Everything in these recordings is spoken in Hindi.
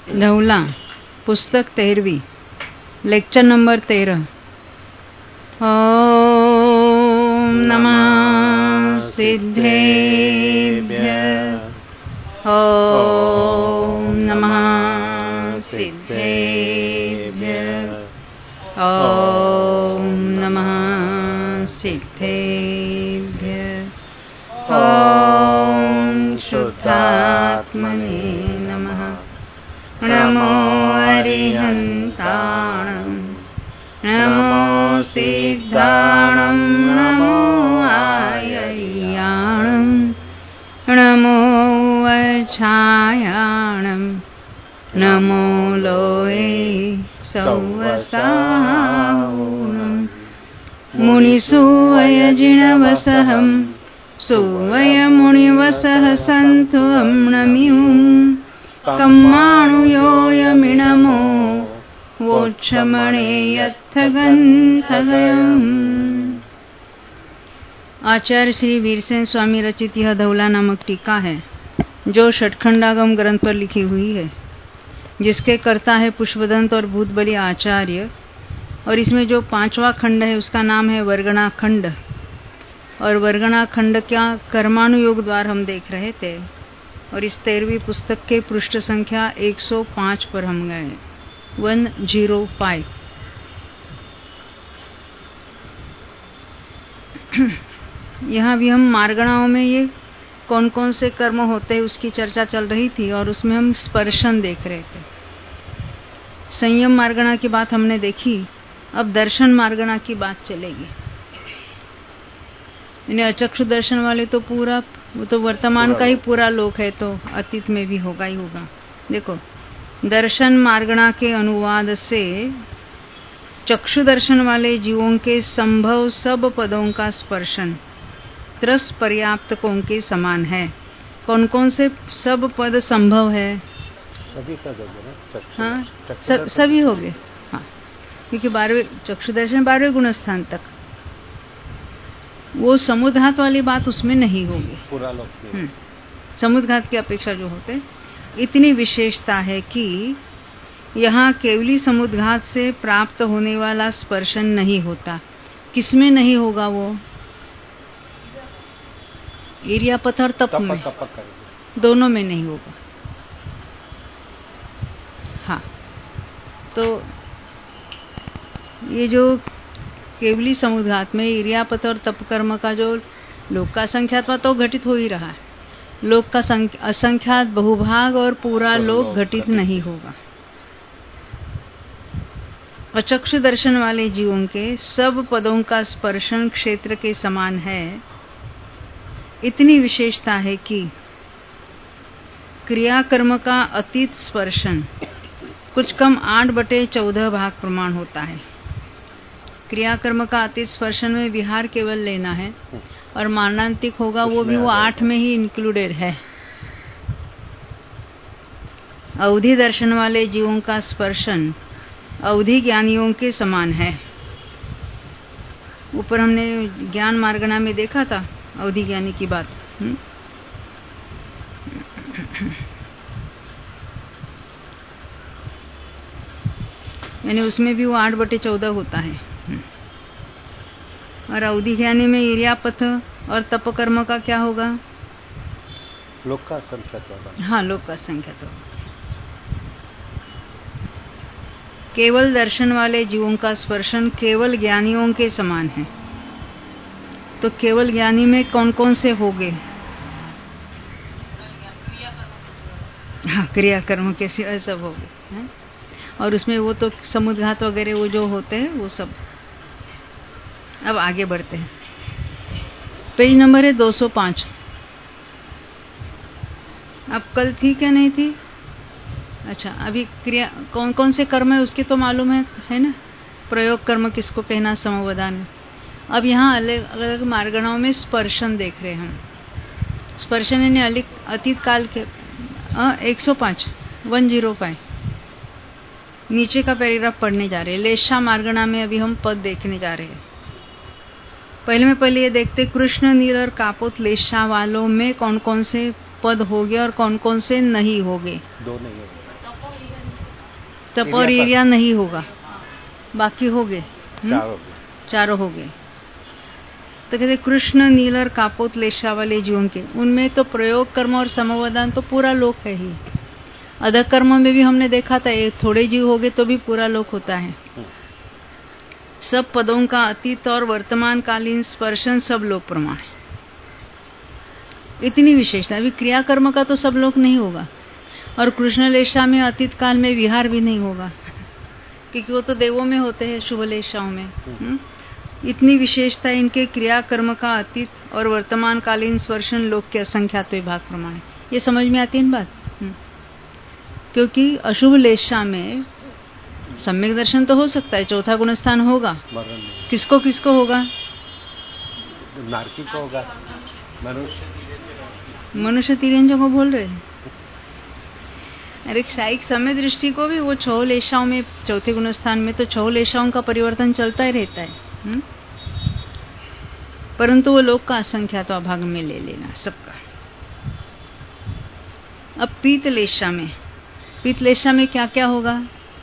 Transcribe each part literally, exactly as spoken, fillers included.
धौला, पुस्तक तेरहवीं, लेक्चर नंबर तेरह। ओम नमः सिद्धेभ्यः। ओम नमः सिद्धेभ्यः। ओम नमः सिद्धेभ्यः। ओम शुद्धात्मने नमः। नमो अरिहन्ताणं, नमो सिद्धाणं, नमो आयर्याणं, नमो वच्छायाणं, नमो लोये सौवसाहुनं। मुनिसुवयजिनवसहं सुवयमुनिवसः सन्तु अम्नमियुं। कम्माणुयोयमिणमो वोक्षमणे यत्थगन्थगयम्। आचार्य श्री वीरसेन स्वामी रचित यह धौला नामक टीका है, जो षटखंडागम ग्रंथ पर लिखी हुई है, जिसके कर्ता है पुष्पदंत और भूतबली आचार्य। और इसमें जो पांचवा खंड है उसका नाम है वर्गणा खंड। और वर्गणा खंड क्या कर्मानुयोग द्वार हम देख रहे थे। और इस तेरहवीं पुस्तक के पृष्ठ संख्या एक सौ पाँच पर हम गए, एक सौ पाँच। यहाँ भी हम मार्गणाओं में ये कौन कौन से कर्म होते हैं उसकी चर्चा चल रही थी, और उसमें हम स्पर्शन देख रहे थे। संयम मार्गणा की बात हमने देखी, अब दर्शन मार्गणा की बात चलेगी। इन्हें अचक्षु दर्शन वाले तो पूरा, वो तो वर्तमान का ही पूरा लोक है, तो अतीत में भी होगा ही होगा। देखो, दर्शन मार्गणा के अनुवाद से चक्षु दर्शन वाले जीवों के संभव सब पदों का स्पर्शन त्रस पर्याप्तकों के समान है। कौन कौन से सब पद संभव है? सभी पद हो गए। हाँ, सब सभी हो गए। हाँ, क्योंकि बारहवें चक्षु दर्शन बारहवें गुणस्थान तक, वो समुद्घात वाली बात उसमें नहीं होगी। पूरा लोक समुद्घात की अपेक्षा जो होते, इतनी विशेषता है कि यहाँ केवली समुद्घात से प्राप्त होने वाला स्पर्शन नहीं होता। किसमें नहीं होगा? वो इरियापथ और तप में, दोनों में नहीं होगा। हाँ, तो ये जो केवली समुद्घात में इरियापथ और तप कर्म का जो लोक का संख्यात्वा तो घटित हो ही रहा है। लोक का असंख्यात बहुभाग और पूरा लोक घटित नहीं होगा। अचक्षु दर्शन वाले जीवों के सब पदों का स्पर्शन क्षेत्र के समान है। इतनी विशेषता है कि क्रियाकर्म का अतीत स्पर्शन कुछ कम आठ बटे चौदह भाग प्रमाण होता है। क्रियाकर्म का अतीत स्पर्शन में विहार केवल लेना है, और मारणांतिक होगा वो भी वो आठ में ही इंक्लूडेड है। अवधि दर्शन वाले जीवों का स्पर्शन अवधि ज्ञानियों के समान है। ऊपर हमने ज्ञान मार्गणा में देखा था अवधि ज्ञानी की बात। हुँ? यानी उसमें भी वो आठ बटे चौदह होता है। और अवधि ज्ञानी में इरियापथ और तपकर्म का क्या होगा? लोक का संख्या तो। हाँ, लोक का संख्या तो। केवल दर्शन वाले जीवों का स्पर्शन केवल ज्ञानियों के समान है। तो केवल ज्ञानी में कौन कौन से होंगे? हाँ, क्रियाकर्म के सिवाय सब होंगे। और उसमें वो तो समुद्घात वगैरह वो जो होते हैं वो सब। अब आगे बढ़ते हैं। पेज नंबर है दो सौ पाँच। अब कल थी क्या नहीं थी? अच्छा, अभी क्रिया कौन कौन से कर्म है उसके तो मालूम है, है ना? प्रयोग कर्म किसको कहना, समवदान। अब यहाँ अलग अलग मार्गणाओं में स्पर्शन देख रहे हैं हम। स्पर्शन यानी अलिक अतीत काल के एक सौ पाँच वन जीरो फाइव नीचे का पैराग्राफ पढ़ने जा रहे हैं। लेशा मार्गणा में अभी हम पद देखने जा रहे हैं। पहले में पहले ये देखते कृष्ण नील और कापोत लेशा वालों में कौन कौन से पद हो गए और कौन कौन से नहीं हो गए? दो नहीं होगा। तप और ईर्ष्या नहीं होगा, बाकी हो गए चार हो गए। चारों हो गए। तो कहते कृष्ण, नील और कापोत लेशा वाले जीवों के, उनमें तो प्रयोग कर्म और समवदान तो पूरा लोक है ही। अधक कर्म में भी हमने देखा था, ये थोड़े जीव हो गए तो भी पूरा लोक होता है। सब पदों का अतीत और वर्तमान कालीन स्पर्शन सब लोक प्रमाण है। इतनी विशेषता। अभी क्रिया कर्म का तो सब लोक नहीं होगा, और कृष्ण लेशा में अतीत काल में विहार भी नहीं होगा, क्योंकि वो तो देवों में होते हैं, शुभ लेशाओं में। हुँ? इतनी विशेषता इनके क्रिया कर्म का अतीत और वर्तमान कालीन स्पर्शन लोक के असंख्यात विभाग प्रमाण। ये समझ में आती है बात? क्योंकि अशुभ लेशा में सम्यक दर्शन तो हो सकता है, चौथा गुण स्थान होगा, किसको किसको होगा? नारकी को होगा, मनुष्य मनुष्य तिर्यंजों को बोल रहे हैं। अरे क्षायिक समय दृष्टि को भी वो छह लेशाओं में, चौथे गुण स्थान में तो छह लेशाओं का परिवर्तन चलता ही रहता है। हुँ? परंतु वो लोक का असंख्यात भाग में ले लेना सबका। अब पीत लेशा में, पीत लेशा में क्या क्या होगा?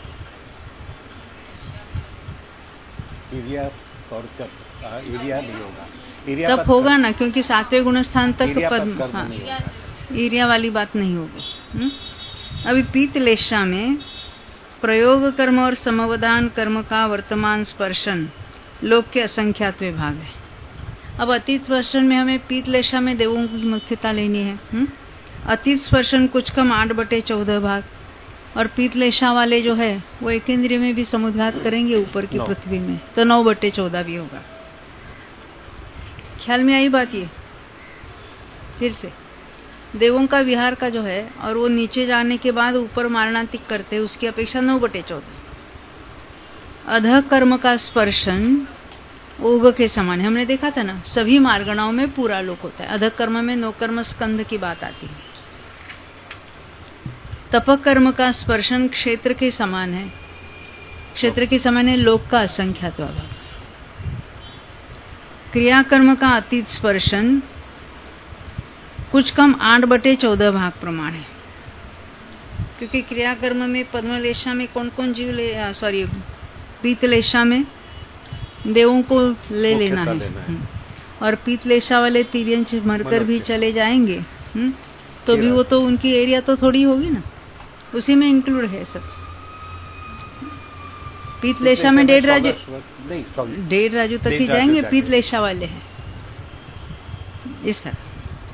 ईर्ष्या और तप, ईर्ष्या नहीं होगा। तप होगा ना, क्योंकि सातवें गुण स्थान तक पद, हाँ, ईर्ष्या वाली बात नहीं होगी। अभी पीत लेशा में प्रयोग कर्म और समवदान कर्म का वर्तमान स्पर्शन लोक के असंख्यात विभाग है। अब अतीत स्पर्शन में हमें पीत लेशा में देवों की मुख्यता लेनी है। हुँ? अतीत स्पर्शन कुछ कम आठ बटे चौदह भाग, और पीत लेशा वाले जो है वो एक इंद्रिय में भी समुद्घात करेंगे ऊपर की पृथ्वी में, तो नौ बटे चौदह भी होगा। ख्याल में आई बात? ये फिर से देवों का विहार का जो है, और वो नीचे जाने के बाद ऊपर मारणांतिक करते हैं, उसकी अपेक्षा नौ बटे चौदह। अधः कर्म का स्पर्शन ओग के समान है। हमने देखा था ना, सभी मार्गणाओं में पूरा लोक होता है। अधः कर्म में नौ कर्म स्कंध की बात आती है। तप कर्म का स्पर्शन क्षेत्र के समान है, क्षेत्र के समान है लोक का असंख्यात भाग। क्रिया कर्म का अतीत स्पर्शन कुछ कम आठ बटे चौदह भाग प्रमाण है, क्योंकि क्रिया कर्म में पद्मलेशा में कौन कौन जीव ले, सॉरी पीतलेशा में देवों को ले लेना है, है। और पीतलेशा वाले तिर्यंच मरकर भी चले जाएंगे, हुँ? तो भी वो तो उनकी एरिया तो थोड़ी होगी ना, उसी में इंक्लूड है सब। पीतलेशा में डेढ़ राजू, डेढ़ राजू तक ही जाएंगे, पीतलेशा वाले हैं इस तरह।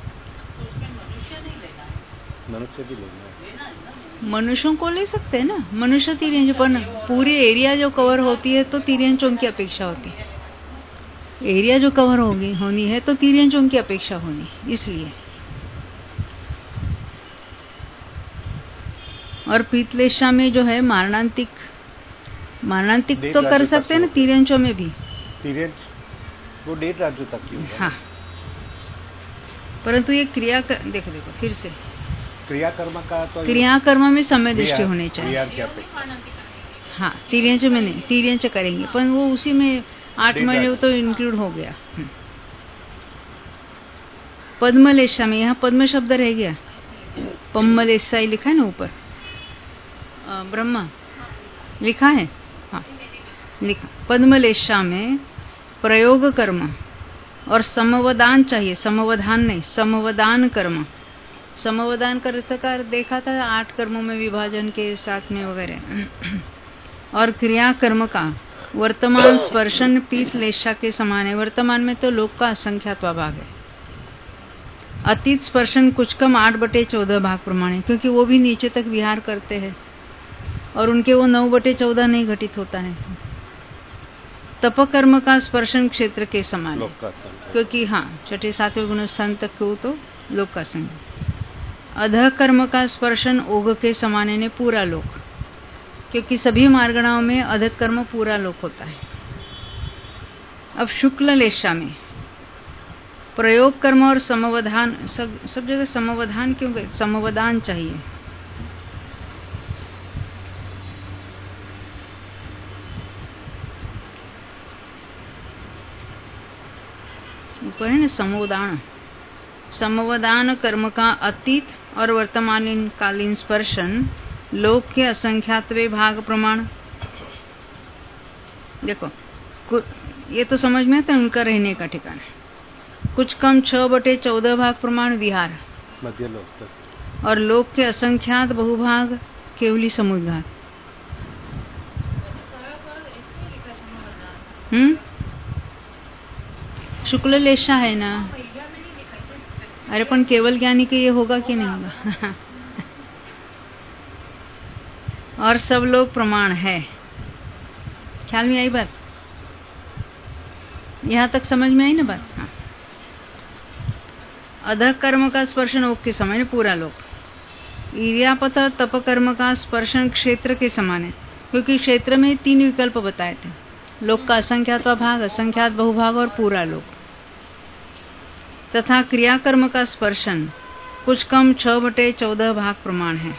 मनुष्य भी लेना है, मनुष्यों को ले सकते हैं ना, मनुष्य तिर्यंच, पर पूरी एरिया जो कवर होती है तो तिर्यंचों की अपेक्षा होती है। एरिया जो कवर होगी होनी है तो तिर्यंचों की अपेक्षा होनी, इसलिए। और पीतलेशा में जो है मारणांतिक, मारणांतिक तो कर सकते हैं ना तिर्यंचों में भी। तिर्यंच वो डेढ़ राज्यों तक की होगा। हाँ, परंतु ये क्रिया कर, देखो देखो फिर से क्रिया कर्म का तो क्रिया कर्म में समय दृष्टि होनी चाहिए। हाँ, तिर्यंच में नहीं, तिर्यंच करेंगे पर वो उसी में आठ महीने तो इंक्लूड हो गया। पद्मलेशा में, यहाँ पद्म शब्द रह गया, पम्मलेशा ही लिखा है ना ऊपर, ब्रह्मा लिखा है, हाँ लिखा। पद्मलेशा में प्रयोग कर्म और समवदान चाहिए, समवधान नहीं, समवदान कर्म। समवदान का अर्थ देखा था आठ कर्मों में विभाजन के साथ में वगैरह। और क्रिया कर्म का वर्तमान स्पर्शन पीत लेशा के समान है। वर्तमान में तो लोक का असंख्यात भाग है। अतीत स्पर्शन कुछ कम आठ बटे चौदह भाग प्रमाण, क्योंकि वो भी नीचे तक विहार करते हैं और उनके वो नौ बटे चौदह नहीं घटित होता है। तप कर्म का स्पर्शन क्षेत्र के समान है, क्योंकि हाँ छठे सातवें गुण स्थान तक हो तो लोक का संग। अधः कर्म का स्पर्शन ओग के समान है, पूरा लोक, क्योंकि सभी मार्गणाओं में अधः कर्म पूरा लोक होता है। अब शुक्ल लेशा में प्रयोग कर्म और समवधान, सब सब जगह समवधान क्यों, समवदान चाहिए। ऊपर है ना समवदान, समवदान कर्म का अतीत और वर्तमान कालीन स्पर्शन लोक के असंख्यातवे भाग प्रमाण। देखो ये तो समझ में आता है उनका रहने का ठिकाना। कुछ कम छह बटे चौदह भाग प्रमाण विहार मध्य लोक और लोक के असंख्यात बहुभाग केवली समुद्घात। हम्म शुक्ल लेशा है ना। अरे पण केवल ज्ञानी के ये होगा कि नहीं होगा? और सब लोग प्रमाण है। ख्याल में आई बात? यहां तक समझ में आई ना बात? हाँ। अधक कर्म का स्पर्शन ओक के समान है पूरा लोक। ईर्यापत तप कर्म का स्पर्शन क्षेत्र के समान है, क्योंकि क्षेत्र में तीन विकल्प बताए थे, लोक का असंख्यात भाग, असंख्यात बहुभाग और पूरा लोक। तथा क्रियाकर्म का स्पर्शन कुछ कम छह बटे चौदह भाग प्रमाण है,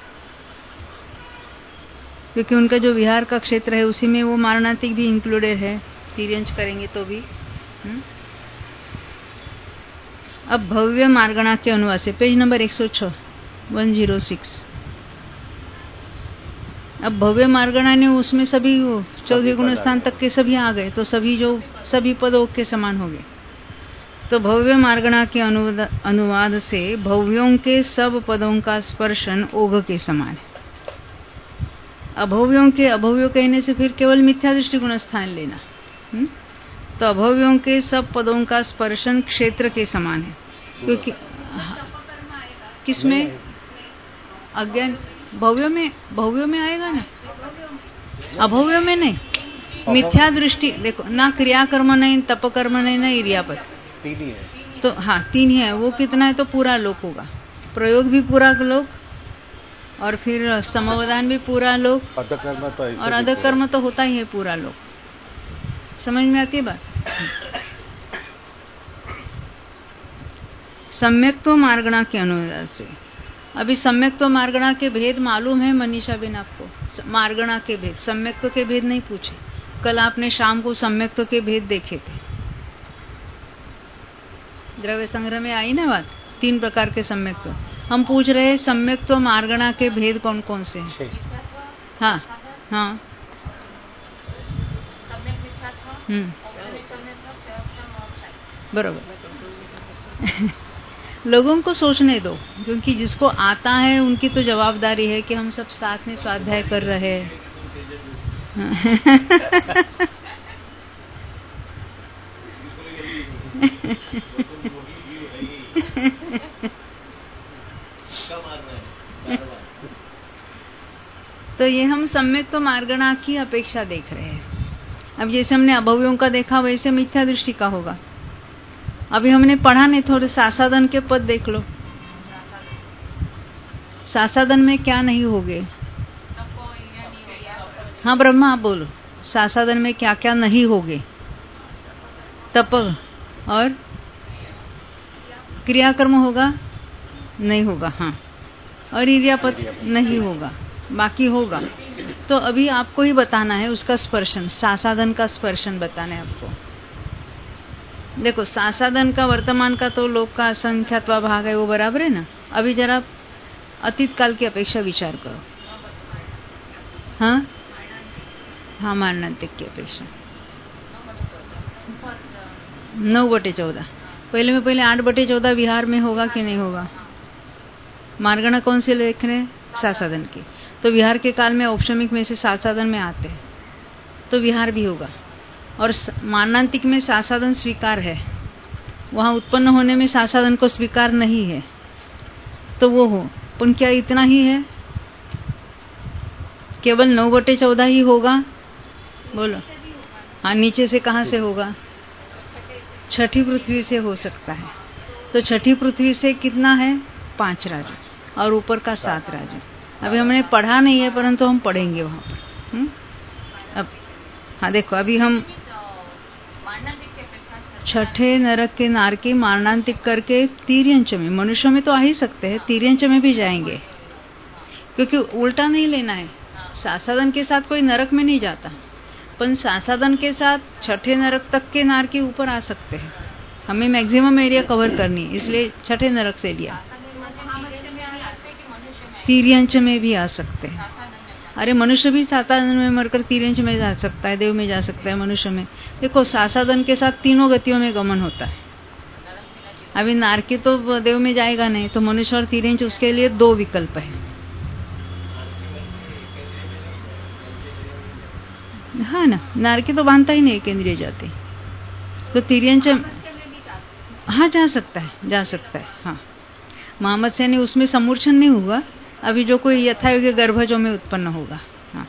क्योंकि उनका जो विहार का क्षेत्र है उसी में वो मारणातिक भी इंक्लूडेड है, तिर्यंच करेंगे तो भी। हुँ? अब भव्य मार्गणा के अनुवाद से पेज नंबर एक सौ छह, एक सौ छह। अब भव्य मार्गणा ने उसमें सभी चौदह गुण स्थान तक के सभी आ गए, तो सभी जो सभी पद ओक के समान हो गए। तो भव्य मार्गणा के अनुवाद, अनुवाद से भव्यों के सब पदों का स्पर्शन ओघ के समान है। अभव्यों के अभव्यों कहने से फिर केवल मिथ्या दृष्टि गुण स्थान लेना। हुँ? तो अभव्यों के सब पदों का स्पर्शन क्षेत्र के समान है, क्योंकि किसमें अज्ञान भव्य में भव्य में आएगा ना, अभव्य में नहीं। मिथ्या दृष्टि देखो ना, क्रियाकर्म नहीं, तप कर्म नहीं, ना इर्यापत, तीन ही है। तो हाँ तीन ही है। वो कितना है तो पूरा लोक होगा, प्रयोग भी पूरा लोक और फिर समवदान भी पूरा लोक, अधकर्म तो और अधकर्म तो होता ही है पूरा लोक। समझ में आती है बात? सम्यक्त्व मार्गणा के अनुवाद से, अभी सम्यक्त्व मार्गणा के भेद मालूम है मनीषा बेन आपको? मार्गणा के भेद, सम्यक्त्व के भेद नहीं पूछे। कल आपने शाम को सम्यक्त्व के भेद देखे थे, द्रव्य संग्रह में आई ना बात, तीन प्रकार के सम्यक्त्व। हम पूछ रहे हैं सम्यक्त्व मार्गणा के भेद कौन कौन से हैं? हाँ हाँ हम्म बरोबर। लोगों को सोचने दो, क्योंकि जिसको आता है उनकी तो जवाबदारी है कि हम सब साथ में स्वाध्याय कर रहे हैं। तो ये हम सम्यक्त्व मार्गणा की अपेक्षा देख रहे हैं। अब जैसे हमने अभव्यों का देखा वैसे मिथ्या दृष्टि का होगा। अभी हमने पढ़ा नहीं, थोड़े सासादन के पद देख लो। सासादन में क्या नहीं होगे? हाँ ब्रह्मा आप बोलो, सासादन में क्या क्या नहीं होगे? तप और क्रियाकर्म होगा? नहीं होगा। हाँ, और इर्यापत नहीं होगा, बाकी होगा। तो अभी आपको ही बताना है उसका स्पर्शन, सासादन का स्पर्शन बताना है आपको। देखो सासादन का वर्तमान का तो लोक का असंख्यात्वा भाग है, वो बराबर है ना। अभी जरा अतीत काल की अपेक्षा विचार करो। हाँ हाँ मारणांतिक की अपेक्षा नौ बटे चौदह, पहले में पहले आठ बटे चौदह विहार में होगा कि नहीं होगा? मार्गणा कौन से लेख रहे? सासादन की। तो विहार के काल में औपशमिक में से सासादन में आते हैं, तो विहार भी होगा। और मारणांतिक में सासादन स्वीकार है, वहां उत्पन्न होने में सासादन को स्वीकार नहीं है, तो वो हो। पर क्या इतना ही है? केवल नौ बटे चौदह ही होगा? बोलो। हाँ, नीचे से कहाँ से होगा? छठी पृथ्वी से हो सकता है। तो छठी पृथ्वी से कितना है? पांच राजू, और ऊपर का सात राजू। अभी हमने पढ़ा नहीं है, परंतु हम पढ़ेंगे वहां पर। हुँ? अब हाँ देखो, अभी हम छठे नरक के नार की मारणांतिक करके तिर्यंच में, मनुष्यों में तो आ ही सकते हैं, तिर्यंच में भी जाएंगे, क्योंकि उल्टा नहीं लेना है। सासादन के साथ कोई नरक में नहीं जाता, पर सासादन के साथ छठे नरक तक के नार के ऊपर आ सकते हैं। हमें मैक्सिमम एरिया कवर करनी है, इसलिए छठे नरक से लिया। तिर्यंच में भी आ सकते हैं। अरे मनुष्य भी सासादन में मरकर तिर्यंच में जा सकता है, देव में जा सकता है, मनुष्य में। देखो सासादन के साथ तीनों गतियों में गमन होता है। अभी नारकी तो देव में जाएगा नहीं, तो मनुष्य और तिर्यंच उसके लिए दो विकल्प है। हाँ ना, नारकी तो बांधता ही नहीं केंद्रीय जाति, तो तिर्यंच हाँ जा सकता है, जा सकता है। हाँ मोहम्मद से नहीं, उसमें समूर्छन नहीं हुआ अभी, जो कोई यथायोग्य गर्भजों में उत्पन्न होगा। हाँ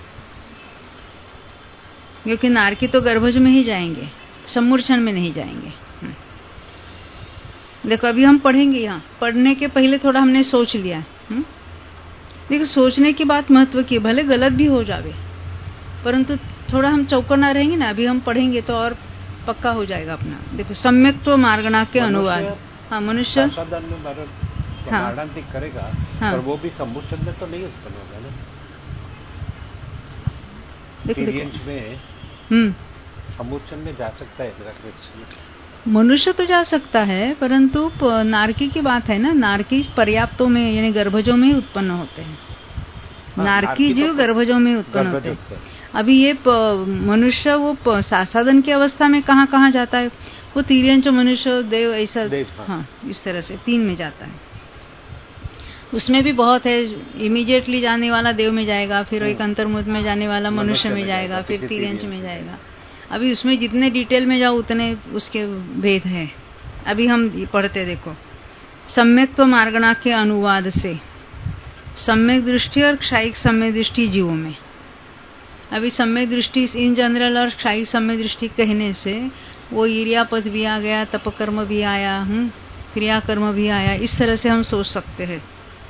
क्योंकि नारकी तो गर्भज में ही जाएंगे, समूर्छन में नहीं जाएंगे। देखो अभी हम पढ़ेंगे, यहाँ पढ़ने के पहले थोड़ा हमने सोच लिया। हुँ? देखो सोचने की बात महत्व की, भले गलत भी हो जावे परंतु थोड़ा हम चौकन्ना रहेंगे ना। अभी हम पढ़ेंगे तो और पक्का हो जाएगा अपना। देखो सम्यक तो मार्गणा के अनुवाद। हाँ मनुष्य हाँ करेगा, हाँ, पर वो भी समूर्छन में तो नहीं उत्पन्न होगा ना। तिर्यंच में हम्म समूर्छन में जा सकता है, मनुष्य तो जा सकता है, परंतु नारकी की बात है ना, नारकी पर्याप्तों में यानी गर्भजों में उत्पन्न होते हैं। हाँ, नारकी जीव तो गर्भजों में उत्पन्न होते हैं। अभी ये मनुष्य वो सासादन की अवस्था में कहाँ कहाँ जाता है, वो तिर्यंच मनुष्य देव ऐसा देव, हाँ।, हाँ इस तरह से तीन में जाता है। उसमें भी बहुत है, इमीडिएटली जाने वाला देव में जाएगा, फिर एक अंतर्मुख में जाने वाला मनुष्य में जाएगा, फिर तिर्यंच में जाएगा। अभी उसमें जितने डिटेल में जाओ उतने उसके भेद है। अभी हम पढ़ते देखो, सम्यक तो मार्गणा के अनुवाद से सम्यक दृष्टि और क्षायिक सम्यक दृष्टि जीवों में। अभी सम्यक दृष्टि इन जनरल और क्षायिक सम्यक दृष्टि कहने से वो ईर्यापद भी आ गया, तपकर्म भी आया, हम्म क्रियाकर्म भी आया, इस तरह से हम सोच सकते हैं।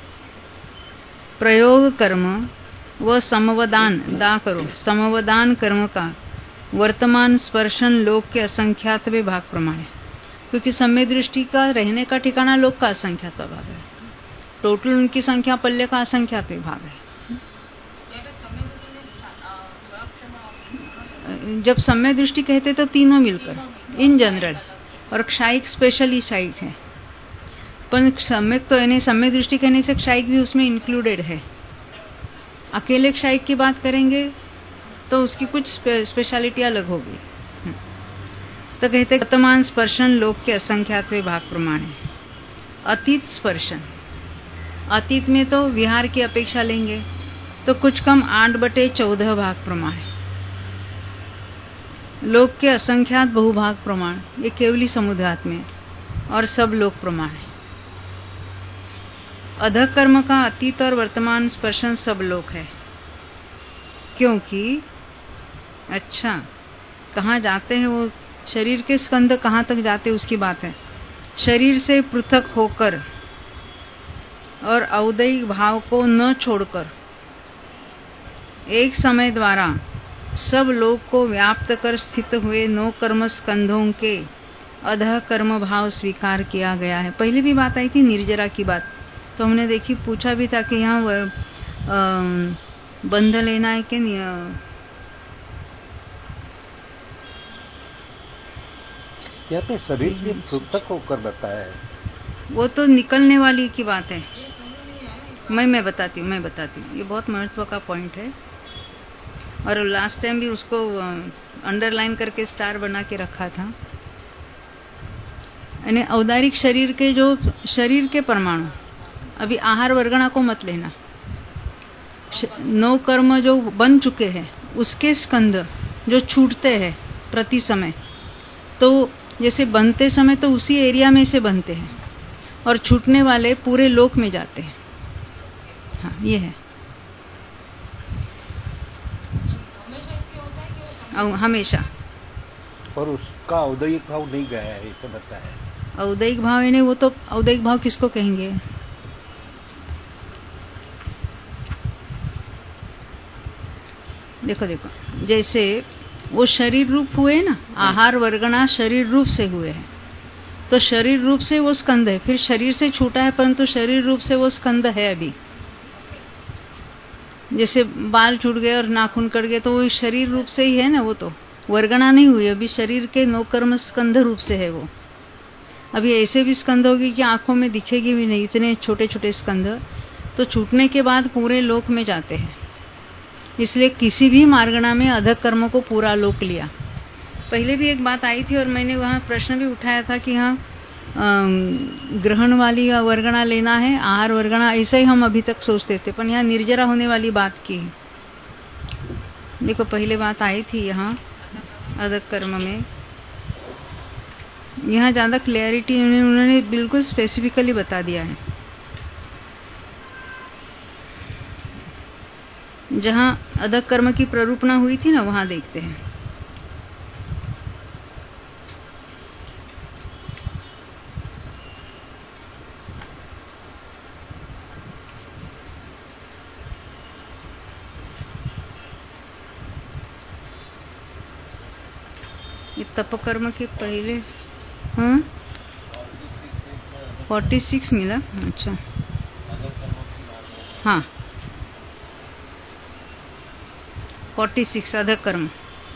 प्रयोग कर्म व समवदान दा करो समवदान कर्म का वर्तमान स्पर्शन लोक के असंख्यात भाग प्रमाण है, क्योंकि सम्यक दृष्टि का रहने का ठिकाना लोक का असंख्यात भाग है, टोटल उनकी संख्या पल्ले का असंख्यात भाग है। जब सम्यक दृष्टि कहते तो तीनों मिलकर इन जनरल, और क्षायिक स्पेशली क्षायिक है, पर सम्यक तो यानी सम्यक दृष्टि कहने से क्षायिक भी उसमें इंक्लूडेड है। अकेले क्षायिक की बात करेंगे तो उसकी कुछ स्पे, स्पेशलिटी अलग होगी। तो कहते वर्तमान स्पर्शन लोक के असंख्यात भाग प्रमाण है। अतीत स्पर्शन, अतीत में तो विहार की अपेक्षा लेंगे तो कुछ कम आठ बटे चौदह भाग प्रमाण है। लोक के असंख्यात बहुभाग प्रमाण ये केवली समुद्रात में, और सब लोक प्रमाण है। अधः कर्म का अतीत और वर्तमान स्पर्शन सब लोक है, क्योंकि अच्छा कहाँ जाते हैं वो, शरीर के स्कंध कहाँ तक जाते उसकी बात है। शरीर से पृथक होकर और औदैहिक भाव को न छोड़कर एक समय द्वारा सब लोक को व्याप्त कर स्थित हुए नौ कर्म स्कंधों के अधः कर्म भाव स्वीकार किया गया है। पहले भी बात आई थी निर्जरा की बात, तो हमने देखी पूछा भी था कि यहाँ बंध लेना है कि नहीं। यहाँ पे शरीर से पृथक होकर बताया है, वो तो निकलने वाली की बात है। मैं मैं बताती हूँ मैं बताती हूँ ये बहुत महत्व का पॉइंट है, और लास्ट टाइम भी उसको अंडरलाइन करके स्टार बना के रखा था। यानी औदारिक शरीर के जो शरीर के परमाणु, अभी आहार वर्गणा को मत लेना, नौ कर्म जो बन चुके हैं उसके स्कंद जो छूटते हैं प्रति समय, तो जैसे बनते समय तो उसी एरिया में से बनते हैं और छूटने वाले पूरे लोक में जाते हैं। हाँ ये है हमेशा, और उसका औदैहिक भाव नहीं गया है इसे बताया। औदैहिक भाव है नहीं, वो तो औदैहिक भाव किसको कहेंगे। देखो देखो जैसे वो शरीर रूप हुए ना, आहार वर्गणा शरीर रूप से हुए हैं, तो शरीर रूप से वो स्कंद है, फिर शरीर से छूटा है परंतु शरीर रूप से वो स्कंद है। अभी जैसे बाल छूट गए और नाखून कट गए तो वो शरीर रूप से ही है ना, वो तो वर्गणा नहीं हुई, अभी शरीर के नौ कर्म स्कंध रूप से है वो। अभी ऐसे भी स्कंद होगी कि आंखों में दिखेगी भी नहीं, इतने छोटे छोटे स्कंद, तो छूटने के बाद पूरे लोक में जाते हैं। इसलिए किसी भी मार्गणा में अधक कर्म को पूरा लोक लिया। पहले भी एक बात आई थी और मैंने वहाँ प्रश्न भी उठाया था कि हाँ ग्रहण वाली वर्गणा लेना है, आहार वर्गणा, ऐसा ही हम अभी तक सोचते थे, पर यहाँ निर्जरा होने वाली बात की। देखो पहले बात आई थी यहाँ अधक कर्म में, यहाँ ज्यादा क्लैरिटी उन्होंने बिल्कुल स्पेसिफिकली बता दिया है। जहाँ अधक कर्म की प्ररूपणा हुई थी ना, वहां देखते हैं। ये तप कर्म के पहले हाँ फोर्टी सिक्स मिला। अच्छा हाँ फोर्टी सिक्स अधक कर्म।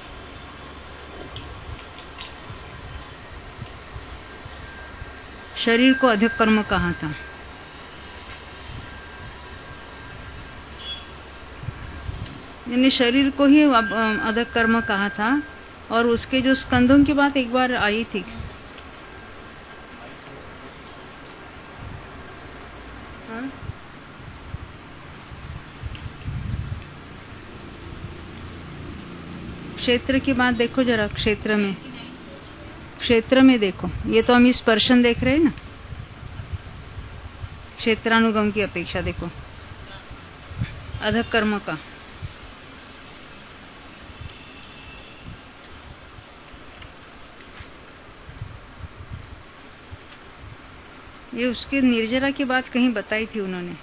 शरीर को अधक कर्म कहा था। यानी शरीर को ही अधक कर्म कहा था। और उसके जो स्कंदों की बात एक बार आई थी, हाँ? क्षेत्र की बात देखो जरा, क्षेत्र में क्षेत्र में देखो, ये तो हम स्पर्शन देख रहे हैं ना, क्षेत्रानुगम की अपेक्षा देखो अधक कर्म का। ये उसके निर्जरा की बात कहीं बताई थी उन्होंने।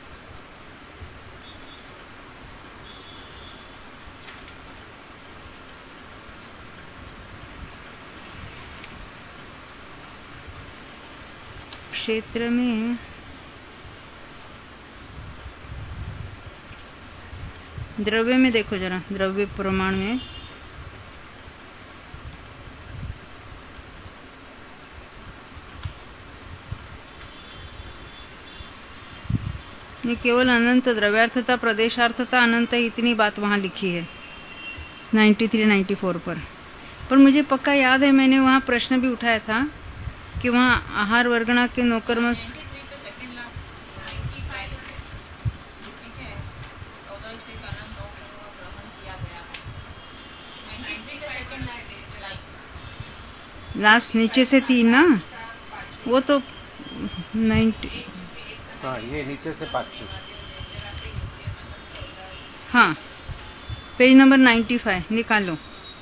क्षेत्र में द्रव्य में देखो जरा, द्रव्य प्रमाण में ये केवल अनंत द्रव्यार्थता प्रदेशार्थता अनंत इतनी बात वहां लिखी है तिरानवे चौरानवे पर। पर मुझे पक्का याद है मैंने वहां प्रश्न भी उठाया था कि वहां आहार वर्गणा के नौकर्म लास्ट नीचे से तीन ना, वो तो नाइन्टी, हाँ ये नीचे से पाँच। हाँ पेज नंबर पचानवे निकालो।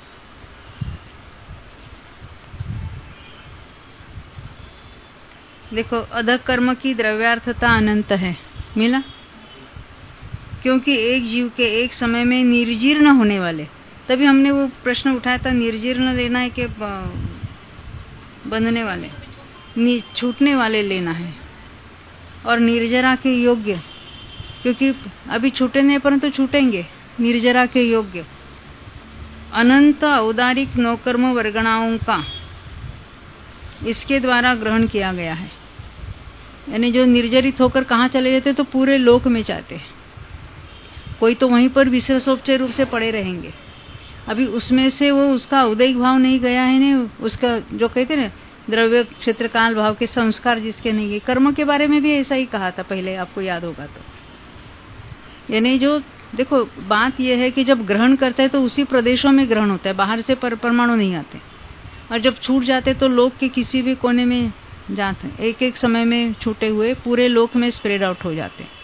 देखो अधक कर्म की द्रव्यार्थता अनंत है, मिला? क्योंकि एक जीव के एक समय में निर्जीर्ण होने वाले, तभी हमने वो प्रश्न उठाया था, निर्जीर्ण लेना है कि बंधने वाले, छूटने वाले लेना है। और निर्जरा के योग्य, क्योंकि अभी छूटे नहीं परंतु छूटेंगे, निर्जरा के योग्य अनंत औदारिक नौकर्म वर्गणाओं का इसके द्वारा ग्रहण किया गया है। यानी जो निर्जरित होकर कहाँ चले जाते तो पूरे लोक में जाते हैं, कोई तो वहीं पर विशेषोपचार रूप से पड़े रहेंगे। अभी उसमें से वो उसका उदयिक भाव नहीं गया है ना, उसका जो कहते ना द्रव्य क्षेत्र काल भाव के संस्कार जिसके नहीं गए। कर्म के बारे में भी ऐसा ही कहा था पहले, आपको याद होगा तो। यानी जो देखो बात यह है कि जब ग्रहण करते हैं तो उसी प्रदेशों में ग्रहण होता है, बाहर से पर, परमाणु नहीं आते। और जब छूट जाते तो लोक के किसी भी कोने में जाते हैं, एक एक समय में छूटे हुए पूरे लोक में स्प्रेड आउट हो जाते हैं।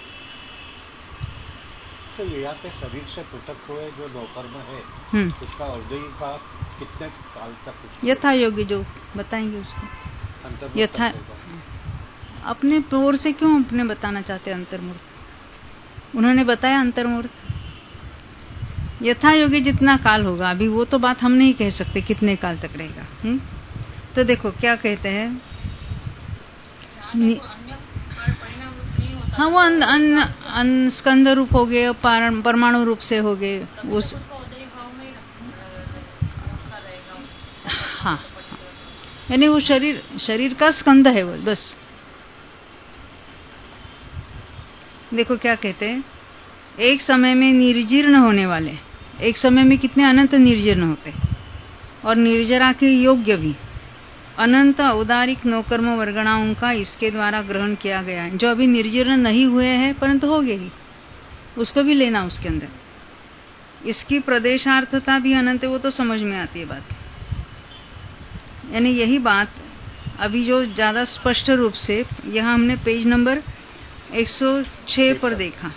तो यहाँ पे शरीर से पृथक हुए जो नौकर्म है उसका औदयिक भाव कितने काल तक? यथा योग्य जो बताएंगे उसको यथा। अपने ओर से क्यों अपने बताना चाहते हैं अंतर्मूर्त? उन्होंने बताया अंतर्मूर्त यथा योग्य जितना काल होगा, अभी वो तो बात हम नहीं कह सकते कितने काल तक रहेगा। हुँ? तो देखो क्या कहते हैं, हाँ वो अन, अन, अन स्कंद रूप हो गए, परमाणु रूप से हो गए उस, हाँ यानी वो शरीर शरीर का स्कंद है वो, बस। देखो क्या कहते हैं, एक समय में निर्जीर्ण होने वाले, एक समय में कितने अनंत निर्जीर्ण होते, और निर्जरा के योग्य भी अनंत औदारिक नौकर्म वर्गणाओं का इसके द्वारा ग्रहण किया गया है। जो अभी निर्जीर्ण नहीं हुए हैं परंतु हो गए ही, उसको भी लेना उसके अंदर। इसकी प्रदेशार्थता भी अनंत है, वो तो समझ में आती है बात। यानी यही बात अभी जो ज्यादा स्पष्ट रूप से यहाँ हमने पेज नंबर एक सौ छह पर देखा।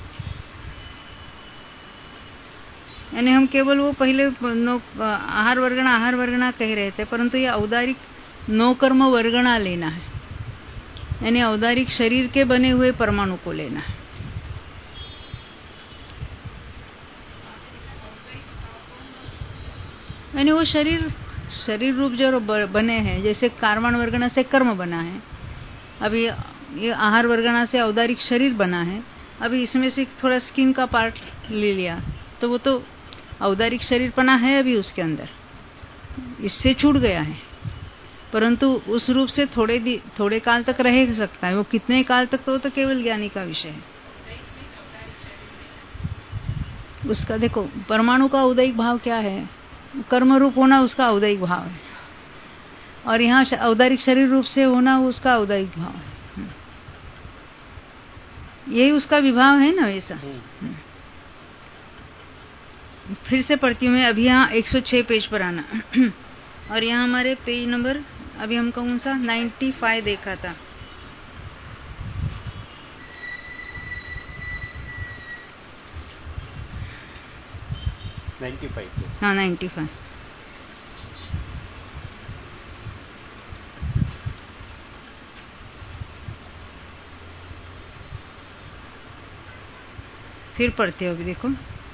यानी हम केवल वो पहले आहार वर्गणा आहार वर्गणा कह रहे थे, परंतु ये औदारिक नौकर्म वर्गणा लेना है, यानी औदारिक शरीर के बने हुए परमाणु को लेना है। यानी वो शरीर शरीर रूप जो बने हैं, जैसे कार्बन वर्गणा से कर्म बना है, अभी ये आहार वर्गणा से औदारिक शरीर बना है, अभी इसमें से थोड़ा स्किन का पार्ट ले लिया तो वो तो औदारिक शरीर बना है अभी उसके अंदर, इससे छूट गया है, परंतु उस रूप से थोड़े थोड़े काल तक रह सकता है। वो कितने काल तक तो, वो तो केवल ज्ञानी का विषय है उसका। देखो परमाणु का औदायिक भाव क्या है, कर्म रूप होना उसका औदायिक भाव है, और यहाँ औदारिक शरीर रूप से होना उसका औदायिक भाव है। यही उसका विभाव है ना वैसा। फिर से पढ़ती हूँ मैं, अभी यहाँ एक सौ छह पेज पर आना और यहाँ हमारे पेज नंबर अभी हम कौन सा पचानवे देखा था। पचानवे हाँ पचानवे। फिर पढ़ते हो अभी देखो,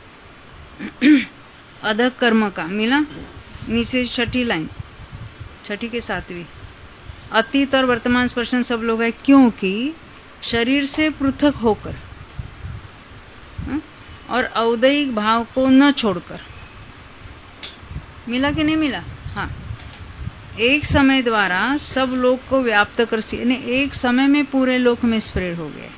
अधक कर्म का मिला नीचे छठी लाइन, छठी के सातवीं, अतीत और वर्तमान स्पर्शन सब लोग है, क्योंकि शरीर से पृथक होकर और औदैहिक भाव को न छोड़कर। मिला कि नहीं मिला? हाँ, एक समय द्वारा सब लोक को व्याप्त कर, यानी एक समय में पूरे लोक में स्प्रेड हो गए,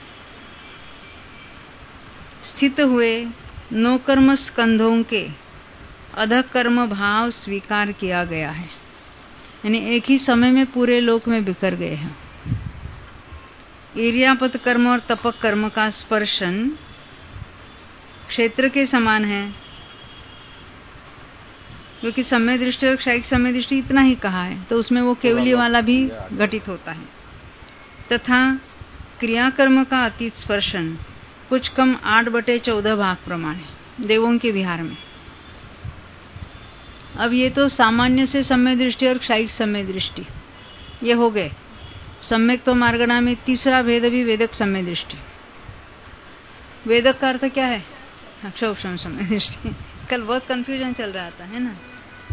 स्थित हुए नौकर्म स्कंधों के अधक कर्म भाव स्वीकार किया गया है, यानी एक ही समय में पूरे लोक में बिखर गए हैं। ईर्यापत कर्म और तपक कर्म का स्पर्शन क्षेत्र के समान है, क्योंकि समय दृष्टि और क्षयिक समय दृष्टि इतना ही कहा है, तो उसमें वो केवली वाला भी घटित होता है। तथा क्रियाकर्म का अतीत स्पर्शन कुछ कम आठ बटे चौदह भाग प्रमाण है देवों के विहार में। अब ये तो सामान्य से समय दृष्टि और क्षयिक समय दृष्टि ये हो गए। सम्यक तो मार्गणा में तीसरा भेद भी वेदक समय दृष्टि। वेदक का अर्थ क्या है? अक्षौक्षम समय दृष्टि। कल बहुत कंफ्यूजन चल रहा था, है ना।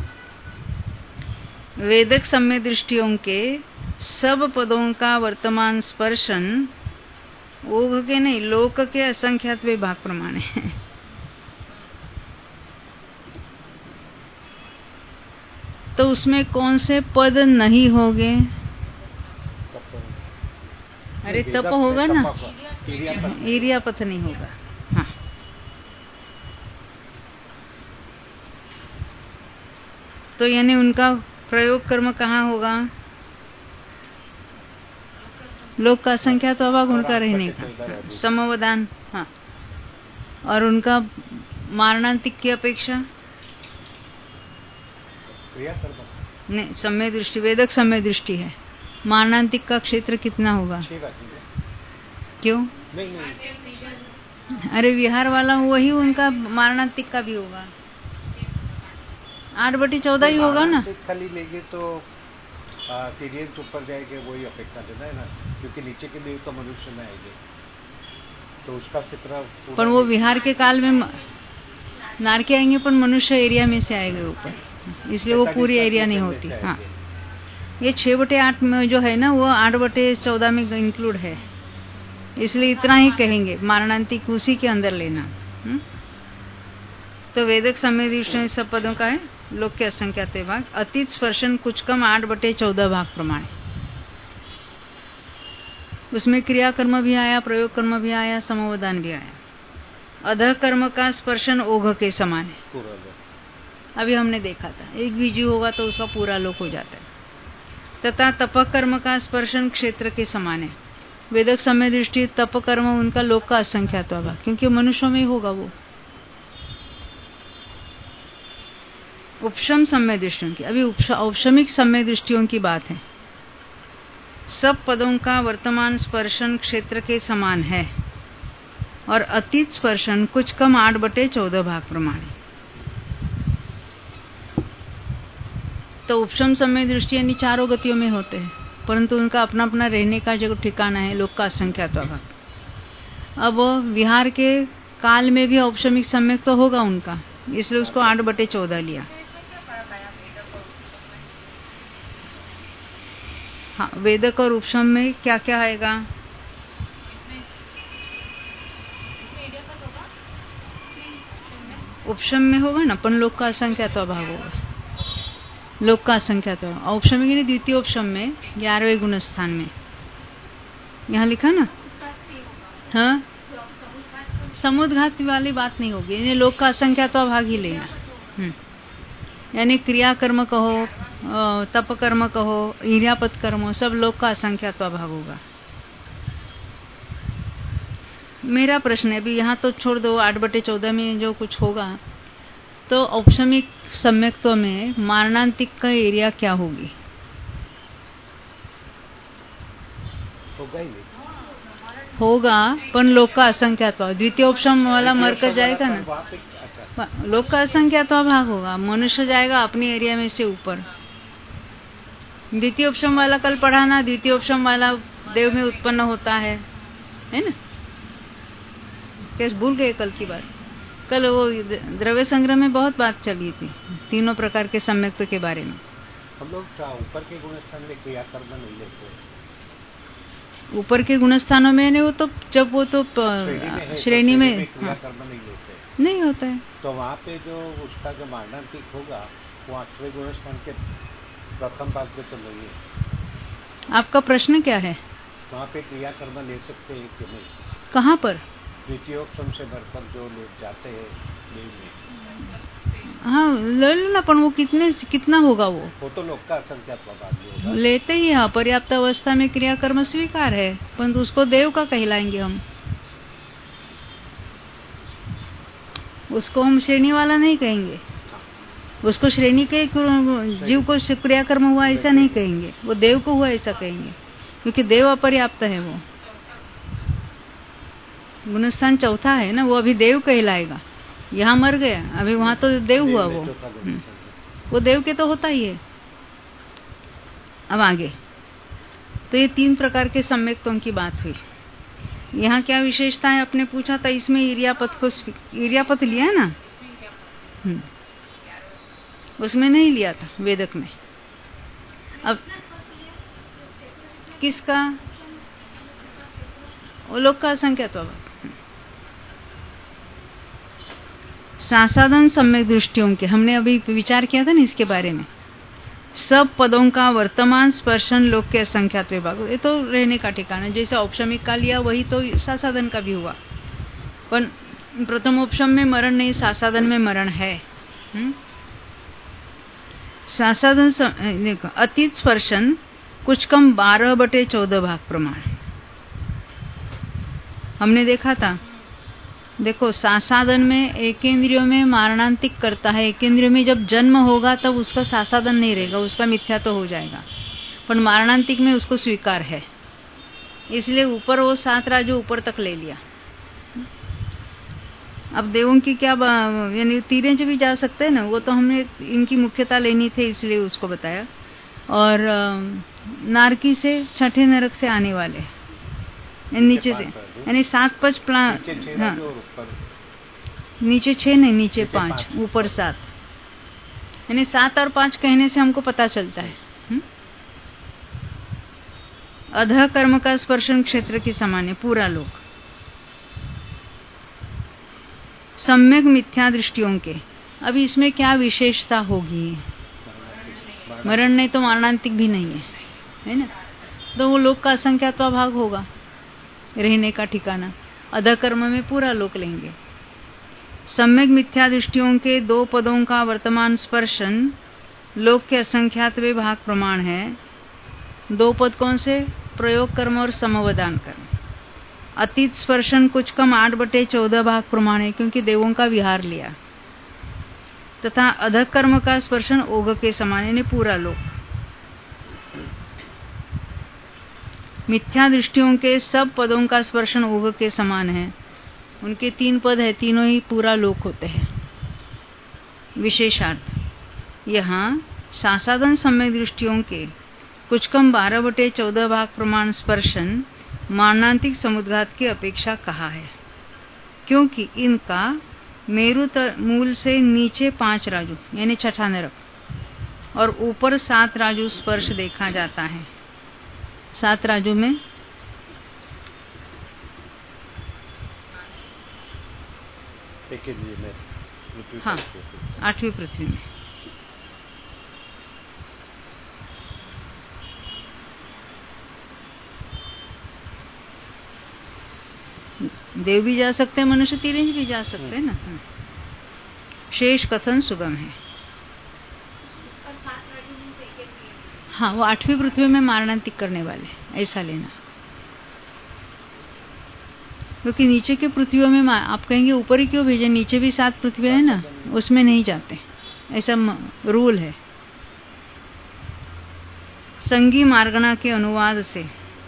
वेदक समय दृष्टियों के सब पदों का वर्तमान स्पर्शन ओघ के नहीं, लोक के असंख्यात विभाग प्रमाण है। तो उसमें कौन से पद नहीं होंगे? अरे तप होगा ना, ईर्यापथ नहीं होगा। हाँ, तो यानी उनका प्रयोग कर्म कहाँ होगा? लोक का संख्या तो अभाग उनका रहने का, समवदान। हाँ, और उनका मारणांतिक की अपेक्षा नहीं, समय दृष्टि वेदक समय दृष्टि है। मारणांतिक का क्षेत्र कितना होगा? क्यों? नहीं, नहीं। अरे विहार वाला वही उनका मारणांतिक का भी होगा, आठ बटी चौदह ही होगा ना। खाली लेंगे तो तीर्यंत ऊपर जाएंगे, वही अपेक्षा देना है ना, क्योंकि नीचे के देव तो मनुष्य में आएंगे, तो उसका चित्र। पर वो विहार के काल में नार के आएंगे, पर मनुष्य एरिया में से आएंगे ऊपर, इसलिए वो पूरी एरिया नहीं होती। हाँ, ये छह बटे आठ में जो है ना, वो आठ बटे चौदह में इंक्लूड है, इसलिए इतना ही कहेंगे। मारणांतिक उसी के अंदर लेना। हुँ? तो वेदक समय दृष्टि सब पदों का है लोक के असंख्यात भाग, अतीत स्पर्शन कुछ कम आठ बटे चौदह भाग प्रमाण। उसमें क्रिया कर्म भी आया, प्रयोग कर्म भी आया, समोवदान भी आया। अधः कर्म का स्पर्शन ओघ के समान है, अभी हमने देखा था। एक बीजू होगा तो उसका पूरा लोक हो जाता है। तथा तप कर्म का स्पर्शन क्षेत्र के समान है। वेदक समय दृष्टि तप कर्म उनका लोक का असंख्यात भाग, क्योंकि मनुष्यों में ही होगा वो। उपशम समय दृष्टियों की, अभी औपशमिक समय दृष्टियों की बात है। सब पदों का वर्तमान स्पर्शन क्षेत्र के समान है और अतीत स्पर्शन कुछ कम आठ बटे चौदह भाग प्रमाण है। तो उपशम समय दृष्टि यानी चारों गतियों में होते हैं, परंतु उनका अपना अपना रहने का जो ठिकाना है लोक का असंख्यात भाग। अब विहार के काल में भी औपशमिक सम्यक तो होगा उनका, इसलिए उसको आठ बटे चौदह लिया। हाँ, वेदक और उपशम में क्या क्या आएगा? उपशम में होगा ना, पण लोक का असंख्यात भाग होगा, लोक का असंख्यात। औपशमिक यानी द्वितीय उपशम में ग्यारहवें गुण स्थान में यहाँ लिखा ना। हाँ, समुद्घात वाली बात नहीं होगी, यानी लोक का असंख्यात भाग ही लेना। यानी क्रिया कर्म कहो, तप कर्म कहो, ईर्यापत कर्म, सब लोक का असंख्यात भाग होगा। मेरा प्रश्न है, अभी यहाँ तो छोड़ दो, आठ बटे चौदह में जो कुछ होगा, तो औपशमिक सम्यक्त्व में मारणांतिक का एरिया क्या होगी? होगा, पण लोक का असंख्यात भाग। द्वितीय उपशम वाला मरकर जाएगा ना, लोक का असंख्यात भाग होगा, मनुष्य जाएगा अपनी एरिया में से ऊपर। द्वितीय उपशम वाला कल पढ़ाना, द्वितीय उपशम वाला देव में उत्पन्न होता है, है ना? कैसे भूल गए कल की बात? कल वो द्रव्य संग्रह में बहुत बात चली थी तीनों प्रकार के सम्यक्त्व के बारे में। हम लोग ऊपर के गुण स्थान में क्रिया कर्म नहीं लेते, ऊपर के गुण स्थानों में नहीं, वो तो जब वो तो श्रेणी में, में क्रिया कर्म नहीं लेते, नहीं होता है। तो वहाँ पे जो उसका जो मारणांतिक होगा वो आठवें गुण स्थान के प्रथम भाग में तो नहीं है। आपका प्रश्न क्या है? वहाँ पे क्रिया कर्म ले सकते हैं कि नहीं? कहाँ पर? द्वितीयोपशम से बढ़कर जो लोग जाते हैं देव में। हाँ, ले लो ना, पर वो कितने कितना होगा? वो वो तो लोक का असंख्यात भाग होगा, लेते ही हैं। पर्याप्त अवस्था में क्रिया कर्म स्वीकार है, परंतु उसको देव का कहलाएंगे हम, उसको हम श्रेणी वाला नहीं कहेंगे। उसको श्रेणी के जीव को क्रिया कर्म हुआ ऐसा नहीं कहेंगे, वो देव को हुआ ऐसा कहेंगे, क्योंकि देव अपर्याप्त है। वो गुणस्थान चौथा है ना, वो अभी देव कहलाएगा। यहाँ मर गया, अभी वहां तो देव हुआ, वो वो देव के तो होता ही है। अब आगे तो ये तीन प्रकार के सम्यक्तों की बात हुई। यहाँ क्या विशेषता है आपने पूछा था? इसमें ईर्यापत को, ईर्यापत लिया है ना, उसमें नहीं लिया था वेदक में। अब किसका? वो लोक का असंख्यात भाग। सासाधन सम्यक दृष्टियों के हमने अभी विचार किया था ना इसके बारे में। सब पदों का वर्तमान स्पर्शन लोक के असंख्यात विभाग, ये तो रहने का ठिकाना। जैसे औपशमिक का लिया वही तो सासाधन का भी हुआ, पर प्रथम उपशम में मरण नहीं, सासाधन में मरण है। हुँ? सासाधन देखो, अतीत स्पर्शन कुछ कम बारह बटे चौदह भाग प्रमाण हमने देखा था। देखो, सासाधन में एक इंद्रियों में मारणांतिक करता है, एक इंद्रियों में जब जन्म होगा तब उसका सासाधन नहीं रहेगा, उसका मिथ्या तो हो जाएगा, पर मारणांतिक में उसको स्वीकार है, इसलिए ऊपर वो सात राजू ऊपर तक ले लिया। अब देवों की क्या, यानी तीरे से भी जा सकते हैं ना, वो तो हमने इनकी मुख्यता लेनी थी इसलिए उसको बताया। और नारकी से छठे नरक से आने वाले नीचे से, यानी सात पच प्लान, हाँ, नीचे छह नहीं, नीचे पांच, ऊपर सात, यानी सात और पांच कहने से हमको पता चलता है। अधः कर्म का स्पर्शन क्षेत्र के समान है पूरा लोक। सम्यक मिथ्या दृष्टियों के। अभी इसमें क्या विशेषता होगी? मरण नहीं तो मारणांतिक भी नहीं है, है ना? तो वो लोक का असंख्यात्वा भाग होगा, रहने का ठिकाना। अधकर्म में पूरा लोक लेंगे। सम्यक मिथ्या दृष्टियों के दो पदों का वर्तमान स्पर्शन लोक के असंख्यात्वे भाग प्रमाण है। दो पद कौन से? प्रयोग कर्म और समवदान कर्म। अतीत स्पर्शन कुछ कम आठ बटे चौदह भाग प्रमाण है, क्योंकि देवों का विहार लिया। तथा अधक कर्म का स्पर्शन ओघ के समान, यानी पूरा लोक। मिथ्या दृष्टियों के सब पदों का स्पर्शन ओघ के समान है। उनके तीन पद है, तीनों ही पूरा लोक होते हैं। विशेषार्थ, यहाँ सासादन सम्यक दृष्टियों के कुछ कम बारह बटे चौदह भाग प्रमाण स्पर्शन मारणांतिक समुद्घात की अपेक्षा कहा है, क्योंकि इनका मेरु मूल से नीचे पांच राजू यानी छठा नरक और ऊपर सात राजू स्पर्श देखा जाता है। सात राजू में एक में हाँ आठवीं पृथ्वी में। देव भी जा सकते हैं, मनुष्य तिरंज भी जा सकते हैं ना। शेष कथन सुगम है। हाँ, वो आठवीं पृथ्वी में मारणांतिक करने वाले, ऐसा लेना। क्योंकि नीचे के पृथ्वियों में आप कहेंगे ऊपर ही क्यों भेजे, नीचे भी सात पृथ्वी है ना, उसमें नहीं जाते, ऐसा रूल है। संगी मार्गणा के अनुवाद से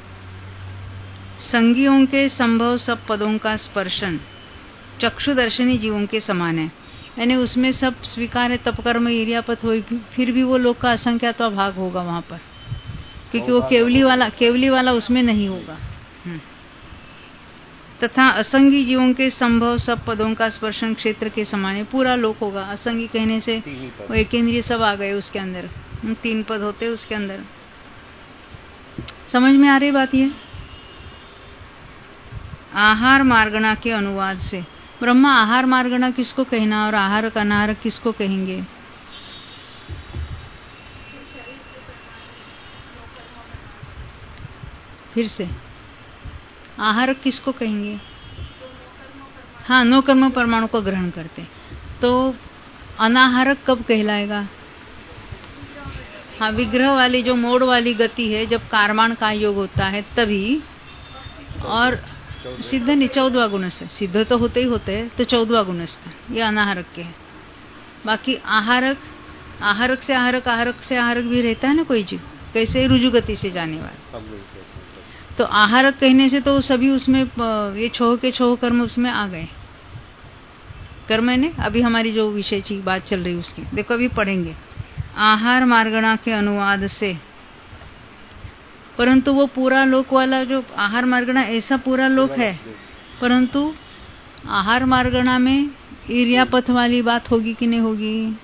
संगियों के संभव सब पदों का स्पर्शन चक्षुदर्शनी जीवों के समान है, यानी उसमें सब स्वीकार है। तपकर्म इरियापत हो, फिर भी वो लोक का असंख्यात्वा भाग होगा वहां पर, क्योंकि वो केवली वाला केवली वाला उसमें नहीं होगा। तथा असंगी जीवों के संभव सब पदों का स्पर्शन क्षेत्र के समान है, पूरा लोक होगा। असंगी कहने से वो एक इंद्रिय सब आ गए उसके अंदर, तीन पद होते उसके अंदर। समझ में आ रही बात? ये आहार मार्गणा के अनुवाद से ब्रह्मा आहार मार्गणा किसको कहना और आहार अनाहारक किसको कहेंगे? फिर से आहारक किसको कहेंगे? हाँ, नो कर्म परमाणु को ग्रहण करते। तो अनाहारक कब कहलाएगा? हाँ, विग्रह वाली जो मोड़ वाली गति है, जब कार्माण का योग होता है तभी। और सिद्ध नहीं, चौदवा गुणस्थ, सिद्ध तो होते ही होते हैं, तो चौदवा गुणस्थ ये अनाहारक के है। बाकी आहारक, आहारक से आहारक, आहारक से आहारक भी रहता है ना कोई जीव, कैसे रुजु गति से जाने वाला। तो आहारक कहने से तो सभी उसमें ये छोह के छोह कर्म उसमें आ गए। कर्म है ना, अभी हमारी जो विषय की बात चल रही उसकी देखो, अभी पढ़ेंगे। आहार मार्गणा के अनुवाद से, परंतु वो पूरा लोक वाला जो आहार मार्गणा ऐसा पूरा लोक है, परंतु आहार मार्गणा में इरियापथ वाली बात होगी कि नहीं होगी?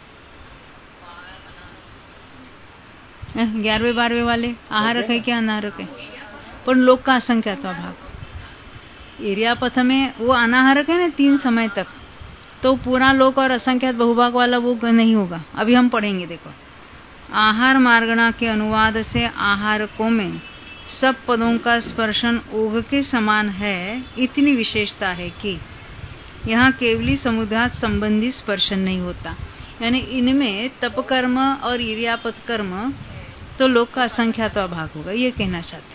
ग्यारहवें बारहवें वाले आहारक है क्या अनाहारक है? पर लोक का असंख्यात्वा भाग इरियापथ में वो अनाहारक है ना तीन समय तक, तो पूरा लोक और असंख्यात बहुभाग वाला वो नहीं होगा। अभी हम पढ़ेंगे, देखो। आहार मार्गणा के अनुवाद से आहारकों में सब पदों का स्पर्शन ओघ के समान है, इतनी विशेषता है कि यहाँ केवली समुद्घात संबंधी स्पर्शन नहीं होता। यानी इनमें तप कर्म और इरियापत कर्म तो लोक का असंख्यात्वा भाग होगा, ये कहना चाहते हैं।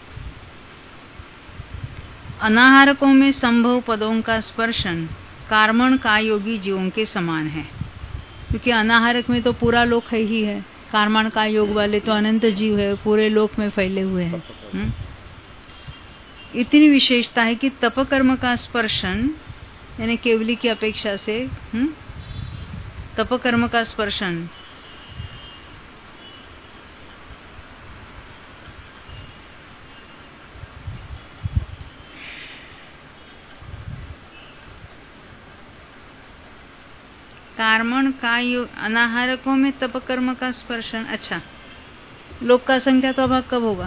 अनाहारकों में संभव पदों का स्पर्शन कार्मण का योगी जीवों के समान है, क्योंकि अनाहारक में तो पूरा लोक है ही है, कार्मण का योग वाले तो अनंत जीव है, पूरे लोक में फैले हुए हैं। हुँ? इतनी विशेषता है कि तप कर्म का स्पर्शन यानी केवली की अपेक्षा से हुँ? तप कर्म का स्पर्शन कार्मण का योग, अनाहारकों में तप कर्म का स्पर्शन। अच्छा, लोक का असंख्यात्वा भाग कब होगा?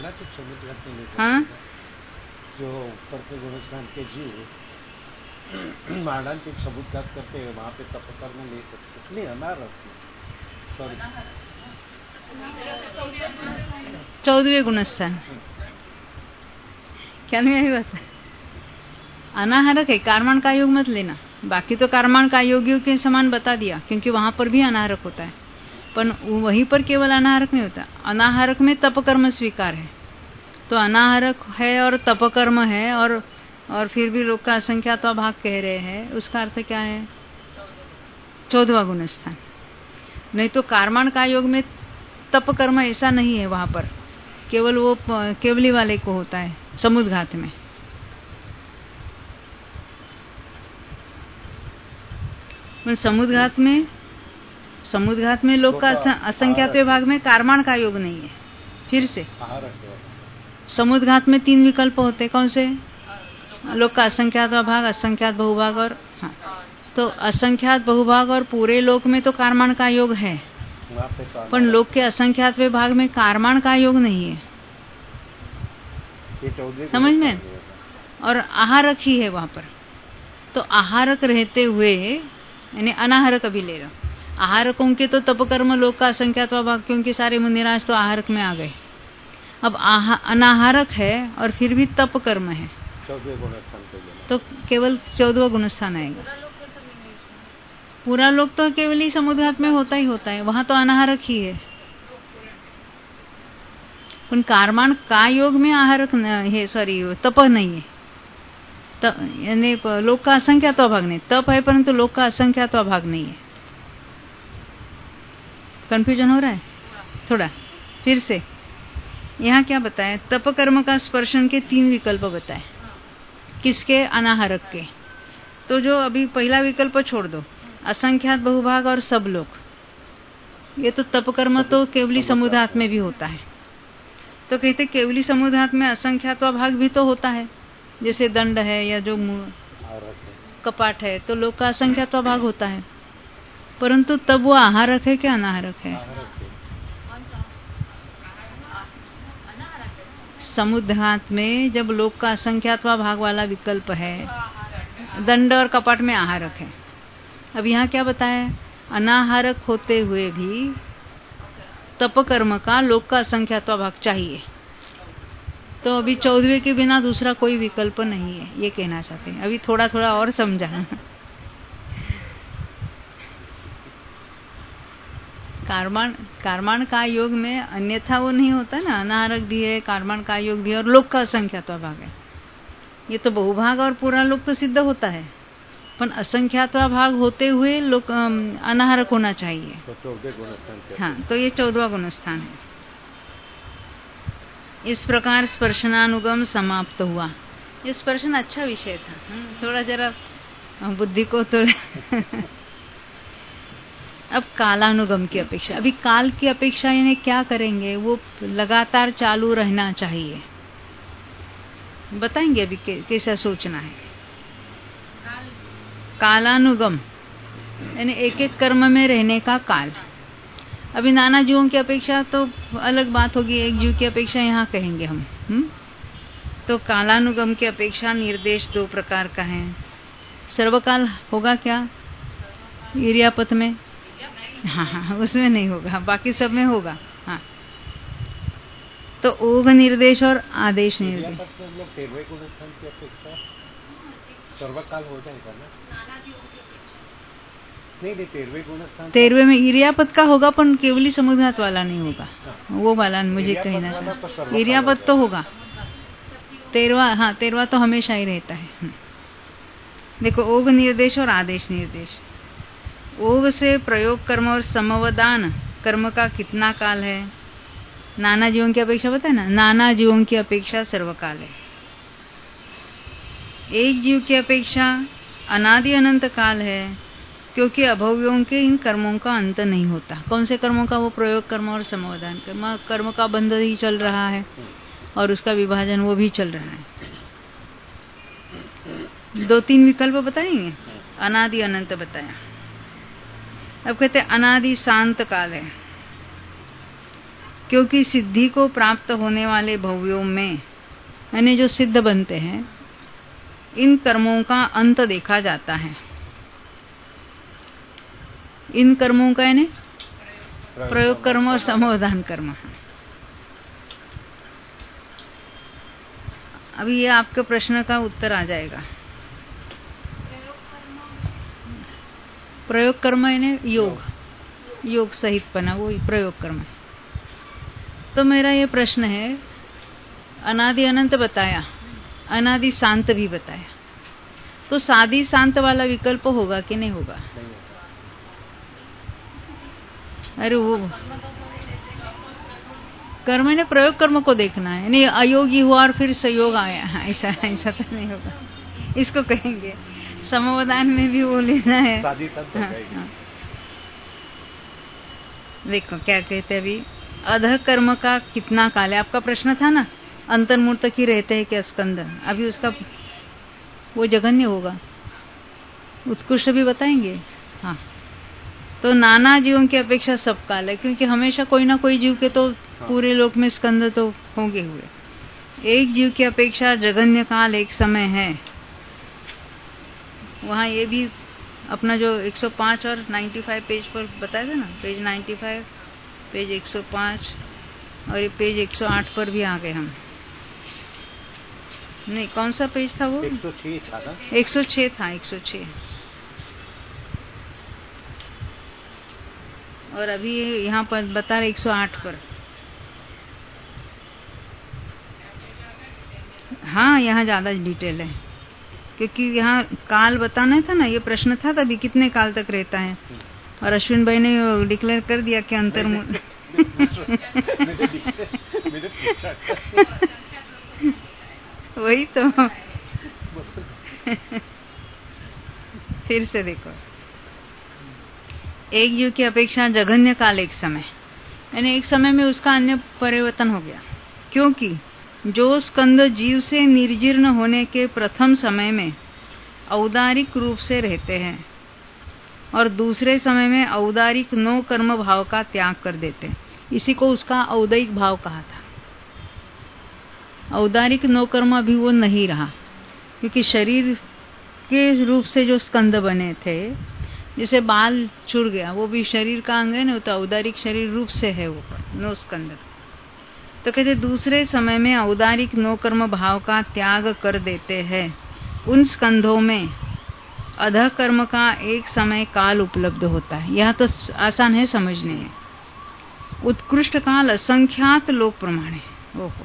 मारणांतिक समुद्र घाट में लेते हाँ जो ऊपर के गुणस्थान के जीव मारणांतिक समुद्र घाट करते हैं वहाँ पे तपकर में ले सकते नहीं अनारत सॉरी चौदहवें गुणस्थान क्या नहीं आई बात अनाहरक है। कार्माण का योग मत लेना, बाकी तो कार्माण का योगियों के समान बता दिया क्योंकि वहां पर भी अनाहरक होता है, पर वहीं पर केवल अनाहरक नहीं होता। अनाहरक में तपकर्म स्वीकार है, तो अनाहरक है और तपकर्म है और और फिर भी लोग का असंख्यात भाग कह रहे हैं, उसका अर्थ क्या है? चौदहवां गुणस्थान। नहीं तो कार्माण का योग में तपकर्म ऐसा नहीं है, वहां पर केवल वो केवली वाले को होता है समुद्घात में। समुद्घात में समुद्घात में लोग का असंख्यात भाग में कार्माण का योग नहीं है। फिर से समुद्घात में तीन विकल्प होते, कौन से? लोग का असंख्यात भाग, असंख्यात बहुभाग और हाँ, तो असंख्यात बहुभाग और पूरे लोक में तो कार्माण का योग है, पर लोक के असंख्यात भाग में कार्माण का योग नहीं है, समझ में? और आहारक ही है वहां पर। तो आहारक रहते हुए यानी अनाहारक अभी ले रहा, आहारकों के तो तपकर्म लोक का असंख्यात भाग, क्योंकि सारे मुनिराज तो आहारक में आ गए। अब अनाहारक है और फिर भी तप कर्म है, तो केवल चौदहवा गुणस्थान आएगा। पूरा लोक तो केवल ही समुद्घात में होता ही होता है, वहां तो अनाहारक ही है। पण कार्माण का योग में आहारक है, सॉरी तप नहीं है, यानी लोक का असंख्यात भाग नहीं, तप है परंतु लोक का असंख्यात भाग नहीं है। कंफ्यूजन हो रहा है थोड़ा? फिर से यहाँ क्या बताया? तप कर्म का स्पर्शन के तीन विकल्प बताए, किसके? अनाहारक के। तो जो अभी पहला विकल्प छोड़ दो, असंख्यात बहुभाग और सब लोग, ये तो तप कर्म तो केवली समुद्घात में भी होता है। तो कहते केवली समुद्घात में असंख्यात भाग भी तो होता है, जैसे दंड है या जो कपाट है, तो लोग का असंख्यात भाग होता है, परंतु तब वो आहारक है क्या अनाहारक है? समुद्घात में जब लोक का असंख्यात भाग वाला विकल्प है, दंड और कपाट में आहारक है। अब यहाँ क्या बताया? अनाहारक होते हुए भी तप कर्म का लोक का असंख्यात भाग चाहिए, तो अभी चौदहवें के बिना दूसरा कोई विकल्प नहीं है, ये कहना चाहते हैं। अभी थोड़ा थोड़ा और समझा। कार्माण कार्माण का योग में अन्यथा वो नहीं होता ना, अनाहारक भी है, कार्माण का योग भी है और लोक का असंख्यात भाग है। ये तो बहुभाग और पूरा लोक तो सिद्ध होता है, पर असंख्यात भाग होते हुए लोक अनाहारक होना चाहिए। हाँ, तो ये चौदहवा गुणस्थान है। इस प्रकार स्पर्शनानुगम समाप्त हुआ। ये स्पर्शन अच्छा विषय था, थोड़ा जरा बुद्धि को तो अब कालानुगम की अपेक्षा, अभी काल की अपेक्षा यानी क्या करेंगे? वो लगातार चालू रहना चाहिए। बताएंगे अभी कैसा सोचना है। कालानुगम यानी एक एक कर्म में रहने का काल। अभी नाना जीवों की अपेक्षा तो अलग बात होगी, एक जीव की अपेक्षा यहाँ कहेंगे हम। हुँ? तो कालानुगम की अपेक्षा निर्देश दो प्रकार का है। सर्वकाल होगा क्या? इरियापत में? हाँ हाँ, उसमें नहीं होगा, बाकी सब में होगा। हाँ, तो ओघ निर्देश और आदेश निर्देश। सर्वकाल हो जाएगा ना? नहीं नहीं, तेरहवें गुणस्थान तेरहवें में इरियापत का होगा, पर केवली समुद्घात वाला नहीं होगा। वो वाला मुझे कहना चाहिए। इरियापत तो होगा तेरवा, हाँ तेरवा तो हमेशा ही रहता है। देखो, ओघ निर्देश और आदेश निर्देश। ओघ से प्रयोग कर्म और समवदान कर्म का कितना काल है? नाना जीवों की अपेक्षा बताए ना, नाना जीवों की अपेक्षा सर्वकाल है। एक जीव की अपेक्षा अनादि अनंत काल है, क्योंकि अभव्यों के इन कर्मों का अंत नहीं होता। कौन से कर्मों का? वो प्रयोग कर्म और समवदान कर्म। कर्म का बंध ही चल रहा है और उसका विभाजन वो भी चल रहा है। दो तीन विकल्प बताएंगे, अनादि अनंत बताया। अब कहते हैं अनादि शांत काल है, क्योंकि सिद्धि को प्राप्त होने वाले भव्यों में यानी जो सिद्ध बनते हैं, इन कर्मों का अंत देखा जाता है। इन कर्मों का यानी प्रयोग कर्म और समाधान कर्म। अभी ये आपके प्रश्न का उत्तर आ जाएगा। प्रयोग कर्म यानी योग, योग सहित पना, वो प्रयोग कर्म है। तो मेरा ये प्रश्न है, अनादि अनंत बताया, अनादि शांत भी बताया, तो सादी शांत वाला विकल्प होगा कि नहीं होगा? अरे वो कर्म ने प्रयोग कर्म को देखना है, नहीं अयोगी हुआ और फिर संयोग आया, ऐसा ऐसा तो नहीं होगा। इसको कहेंगे समाधान में भी वो लेना है। हाँ, हाँ। देखो क्या कहते हैं अभी, अध कर्म का कितना काल है? आपका प्रश्न था ना, अंतर्मूर्त की रहते हैं क्या स्कंद? अभी उसका वो जघन्य होगा, उत्कृष्ट भी बताएंगे। हाँ, तो नाना जीवों की अपेक्षा सब काल है, क्योंकि हमेशा कोई ना कोई जीव के तो पूरे लोक में स्कंद तो होंगे हुए। एक जीव की अपेक्षा जघन्य काल एक समय है। वहाँ ये भी अपना जो एक सौ पाँच और पचानवे पेज पर बताया था ना, पेज पचानवे, पेज एक सौ पाँच और ये पेज एक सौ आठ पर भी आ गए हम। नहीं, कौन सा पेज था वो? एक सौ छह था ना? एक सौ छह था, एक सौ छह। और अभी यहाँ पर बता रहे एक सौ आठ पर। हाँ, यहाँ ज्यादा डिटेल है, क्योंकि यहाँ काल बताना था ना, ये प्रश्न था तभी कितने काल तक रहता है। और अश्विन भाई ने डिक्लेयर कर दिया कि अंतर्मुख वही तो फिर से देखो, एक जीव की अपेक्षा जघन्य काल एक समय, यानी एक समय में उसका अन्य परिवर्तन हो गया, क्योंकि जो स्कंद जीव से निर्जीर्ण होने के प्रथम समय में औदारिक रूप से रहते हैं और दूसरे समय में औदारिक नो कर्म भाव का त्याग कर देते हैं, इसी को उसका औदैहिक भाव कहा था। औदारिक नो कर्म अभी वो नहीं रहा, क्योंकि शरीर के रूप से जो स्कंद बने थे, जैसे बाल छुड़ गया, वो भी शरीर का अंग है ना, तो औदारिक शरीर रूप से है वो नो स्कंद। तो कहते दूसरे समय में औदारिक नो कर्म भाव का त्याग कर देते हैं। उन स्कंधों में अध कर्म का एक समय काल उपलब्ध होता है। यह तो आसान है समझने में। उत्कृष्ट काल असंख्यात लोक प्रमाण है। ओहो,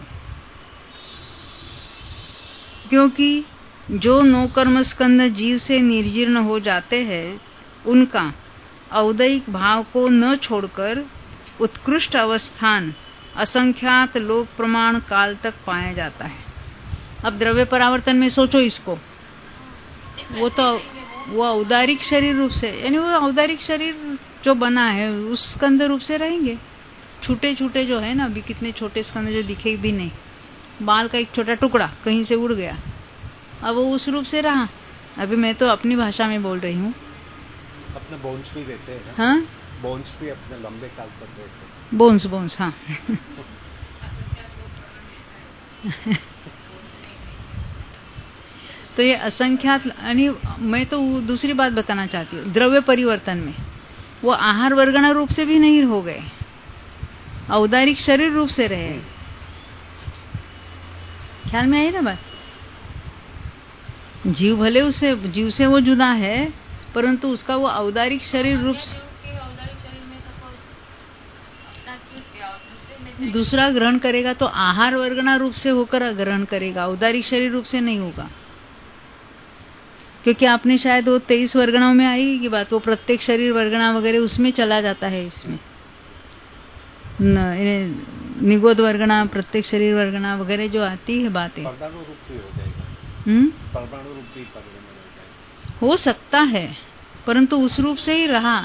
क्योंकि जो नो कर्म स्कंद जीव से निर्जीर्ण हो जाते हैं, उनका औदैहिक भाव को न छोड़कर उत्कृष्ट अवस्थान असंख्यात लोक प्रमाण काल तक पाया जाता है। अब द्रव्य परावर्तन में सोचो इसको, वो तो वो औदारिक शरीर रूप से, यानी वो औदारिक शरीर जो बना है उस स्कंद रूप से रहेंगे। छोटे छोटे जो है ना, अभी कितने छोटे स्कंद जो दिखे भी नहीं, बाल का एक छोटा टुकड़ा कहीं से उड़ गया, अब वो उस रूप से रहा। अभी मैं तो अपनी भाषा में बोल रही हूँ। अपने बोन्स भी रहते हैं ना? हाँ, बोन्स भी अपने लंबे काल तक रहते हैं। बोन्स बोन्स हाँ तो ये असंख्यात, यानी मैं तो दूसरी बात बताना चाहती हूँ, द्रव्य परिवर्तन में वो आहार वर्गना रूप से भी नहीं हो गए, औदारिक शरीर रूप से रहे। ख्याल में आई ना बात? जीव भले उससे जीव से वो जुदा है, परंतु उसका वो औदारिक शरीर रूप से दूसरा ग्रहण करेगा, तो आहार वर्गना रूप से होकर ग्रहण करेगा, औदारिक शरीर रूप से नहीं होगा। क्योंकि आपने शायद वो तेईस वर्गणाओं में आई की बात, वो प्रत्येक शरीर वर्गणा वगैरह उसमें चला जाता है। इसमें निगोद वर्गणा, प्रत्येक शरीर वर्गणा वगैरह जो आती है बातें, हम्म हो सकता है, परंतु उस रूप से ही रहा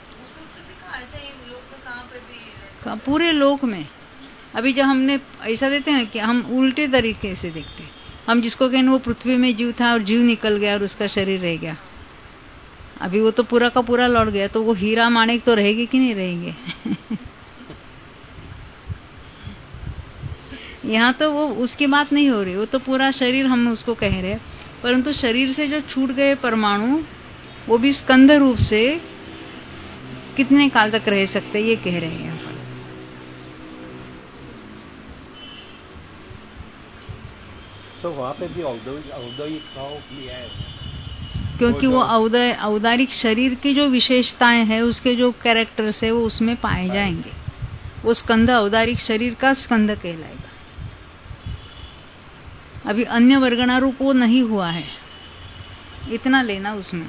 पूरे लोक में। अभी जब हमने ऐसा देते हैं कि हम उल्टे तरीके से देखते हैं, हम जिसको कहें वो पृथ्वी में जीव था और जीव निकल गया और उसका शरीर रह गया, अभी वो तो पूरा का पूरा लौट गया, तो वो हीरा माणिक तो रहेगी कि नहीं रहेंगे यहाँ तो वो उसकी बात नहीं हो रही, वो तो पूरा शरीर हम उसको कह रहे हैं, परंतु शरीर से जो छूट गए परमाणु वो भी स्कंद रूप से कितने काल तक रह सकते, ये कह रहे हैं यहाँ पर। तो वहाँ पे भी औदयिक भाव लिया है, क्योंकि वो औदय औदारिक शरीर की जो विशेषताएं हैं, उसके जो कैरेक्टर्स है वो उसमें पाए जाएंगे। वो स्कंद औदारिक शरीर का स्कंद कहलाएगा। अभी अन्य वर्गणारूप वो नहीं हुआ है, इतना लेना उसमें।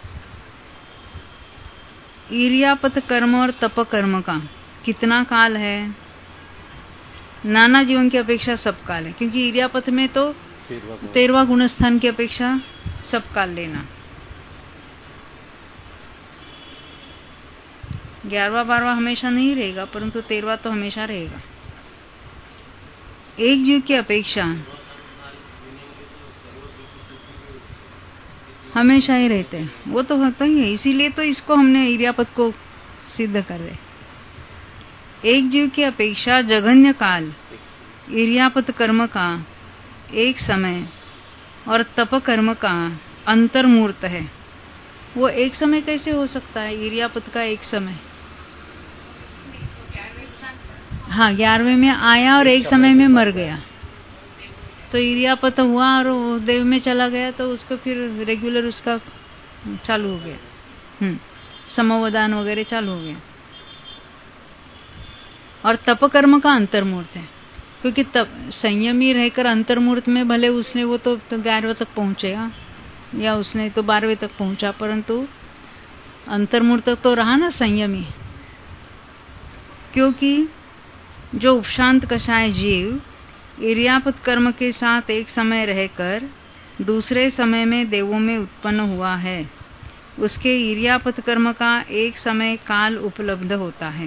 ईर्यापत कर्म और तप कर्म का कितना काल है? नाना जीवन की अपेक्षा सब काल है, क्योंकि ईर्यापत में तो तेरवा गुणस्थान की अपेक्षा सब काल लेना। ग्यारहवा बारहवा हमेशा नहीं रहेगा, परंतु तेरवा तो हमेशा रहेगा। एक जीव की अपेक्षा हमेशा ही रहते हैं, वो तो होता ही है, इसीलिए तो इसको हमने ईर्यापत को सिद्ध कर रहे। एक जीव की अपेक्षा जघन्य काल ईर्यापत कर्म का एक समय और तप कर्म का अंतर्मूर्त है। वो एक समय कैसे हो सकता है ईर्यापत का एक समय? हाँ, ग्यारहवें में आया और एक समय में मर गया, तो ईर्यापत हुआ और वो देव में चला गया, तो उसको फिर रेगुलर उसका चालू हो गया, हम्म समवदान वगैरह चालू हो गया। और तप कर्म का अंतर्मूर्त है, क्योंकि तप संयमी रहकर अंतर्मूर्त में भले उसने वो तो ग्यारहवें तक पहुंचेगा या उसने तो बारहवें तक पहुंचा, परंतु अंतर्मूर्त तो रहा ना संयमी। क्योंकि जो उपशांत कषाय जीव ईर्यापत कर्म के साथ एक समय रहकर दूसरे समय में देवों में उत्पन्न हुआ है, उसके ईर्यापत कर्म का एक समय काल उपलब्ध होता है।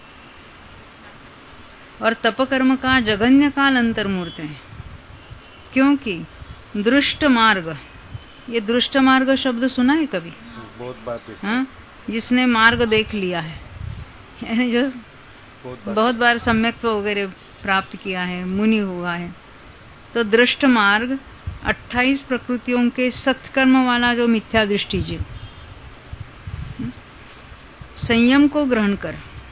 और तप कर्म का जघन्य काल अंतर्मूर्त है, क्योंकि दृष्ट मार्ग, ये दृष्ट मार्ग शब्द सुना है कभी? बहुत बार। हाँ, जिसने मार्ग देख लिया है, यानी जो बहुत बार, बहुत बार सम्यक्त्व वगैरह प्राप्त किया है, मुनि हुआ है। तो दृष्ट मार्ग अट्ठाईस प्रकृतियों के सत्कर्म वाला जो मिथ्या दृष्टि जीव संयम को ग्रहण कर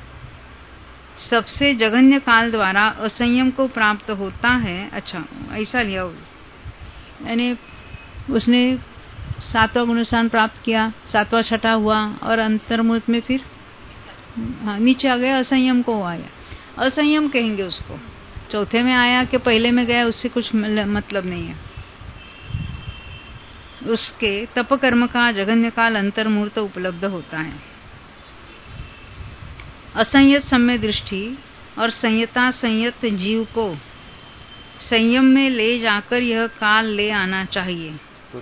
सबसे जघन्य काल द्वारा असंयम को प्राप्त होता है। अच्छा, ऐसा लिया, यानी उसने सातवां गुणस्थान प्राप्त किया, सातवां छठा हुआ और अंतर्मूर्त में फिर हाँ नीचे आ गया, असंयम को आया। असंयम कहेंगे उसको। चौथे में आया कि पहले में गया, उससे कुछ मतलब नहीं है। उसके तप कर्म का जघन्य काल अंतर्मूर्त उपलब्ध होता है। असंयत सम्य दृष्टि और संयता संयत जीव को संयम में ले जाकर यह काल ले आना चाहिए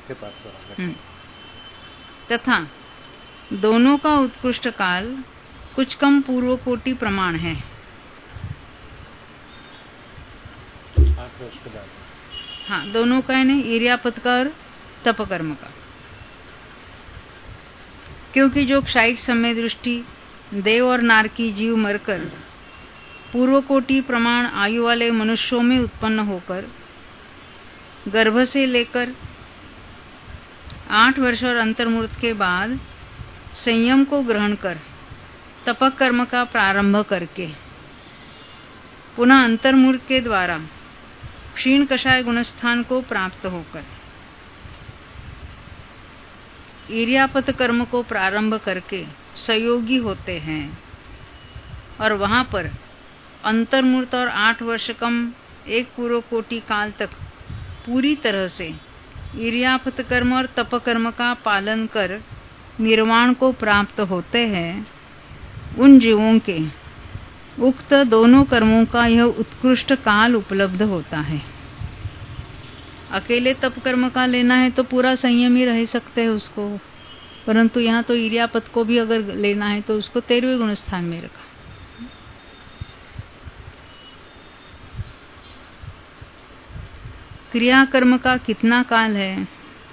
तथा दोनों का उत्कृष्ट काल कुछ कम पूर्व कोटि प्रमाण है। हाँ, दोनों का है नहीं, ईर्यापत का और तप कर्म का। क्योंकि जो क्षायिक समय दृष्टि देव और नारकी जीव मरकर पूर्व कोटि प्रमाण आयु वाले मनुष्यों में उत्पन्न होकर गर्भ से लेकर आठ वर्ष और अंतर्मूर्त के बाद संयम को ग्रहण कर तपक कर्म का प्रारंभ करके पुनः अंतर्मूर्त के द्वारा क्षीण कषाय गुणस्थान को प्राप्त होकर ईर्यापत कर्म को प्रारंभ करके सहयोगी होते हैं और वहां पर अंतर्मूर्त और आठ वर्ष कम एक पूर्व कोटि काल तक पूरी तरह से ईर्यापत कर्म और तप कर्म का पालन कर निर्वाण को प्राप्त होते हैं। उन जीवों के उक्त दोनों कर्मों का यह उत्कृष्ट काल उपलब्ध होता है। अकेले तप कर्म का लेना है तो पूरा संयम ही रह सकते हैं उसको, परंतु यहाँ तो ईर्यापत को भी अगर लेना है तो उसको तेरहवें गुण स्थान में रखा। क्रिया कर्म का कितना काल है?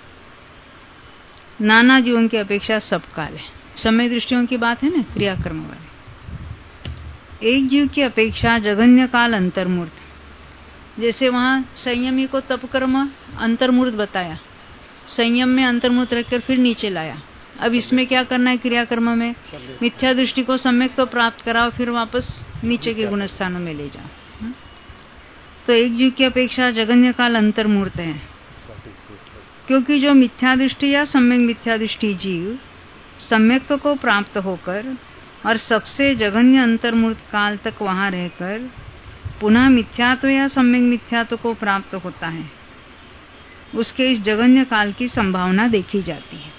नाना जीवों की अपेक्षा सब काल है। समय दृष्टियों की बात है ना, क्रिया कर्म वाले। एक जीव की अपेक्षा जघन्य काल अंतर्मूर्त, जैसे वहां संयमी को तप कर्म अंतर्मूर्त बताया, संयम में अंतर्मूर्त रखकर फिर नीचे लाया। अब इसमें क्या करना है? क्रियाकर्म में मिथ्या दृष्टि को सम्यक तो प्राप्त कराओ, फिर वापस नीचे के गुण स्थानों में ले जाओ। तो एक जीव की अपेक्षा जगन्य काल अंतर्मूर्त है, क्योंकि जो मिथ्या दृष्टि या सम्यक मिथ्या दृष्टि जीव सम्यक को प्राप्त होकर और सबसे जघन्य अंतर्मूर्त काल तक वहां रहकर पुनः मिथ्यात्व या सम्यक मिथ्यात्व को प्राप्त होता है, उसके इस जघन्य काल की संभावना देखी जाती है।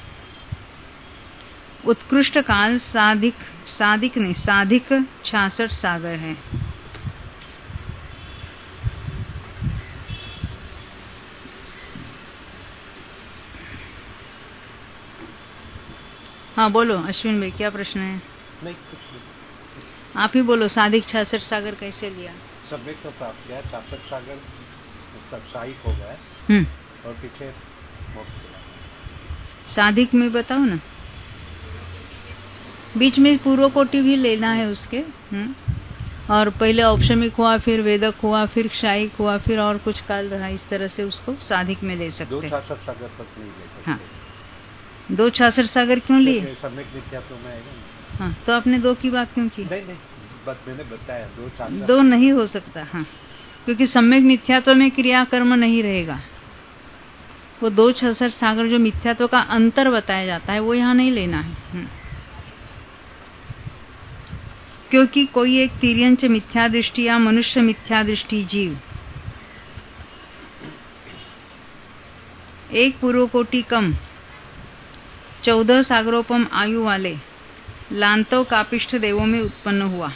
उत्कृष्ट काल साधिक साधिक नहीं साधिक छियासठ सागर है। हाँ बोलो अश्विन भाई, क्या प्रश्न है? नहीं कुछ नहीं, आप ही बोलो। साधिक छियासठ सागर कैसे लिया? सम्यक तो प्राप्त किया, छियासठ सागर मतलब सहायक हो गया हम्म और पीछे मोक्ष मिला। साधिक में बताओ ना, बीच में पूर्व कोटि भी लेना है उसके। हम्म और पहले औपशमिक हुआ, फिर वेदक हुआ, फिर क्षायिक हुआ, फिर और कुछ काल रहा, इस तरह से उसको साधिक में ले सकते। दो छियासठ सागर तक नहीं ले सकते। हाँ, दो छियासठ सागर क्यों लिए? सम्यक मिथ्यात्व में आएगा ना। हाँ, तो आपने दो की बात क्यों की? नहीं नहीं, बस मैंने बताया दो छियासठ दो नहीं हो सकता। हाँ, क्योंकि सम्यक मिथ्यात्व में क्रियाकर्म नहीं रहेगा। वो दो छियासठ सागर जो मिथ्यात्व का अंतर बताया जाता है वो यहाँ नहीं लेना है। क्योंकि कोई एक तिर्यंच मिथ्या दृष्टि या मनुष्य मिथ्या दृष्टि जीव एक पूर्व कोटि कम चौदह सागरोपम आयु वाले लांतव कापिष्ठ देवों में उत्पन्न हुआ।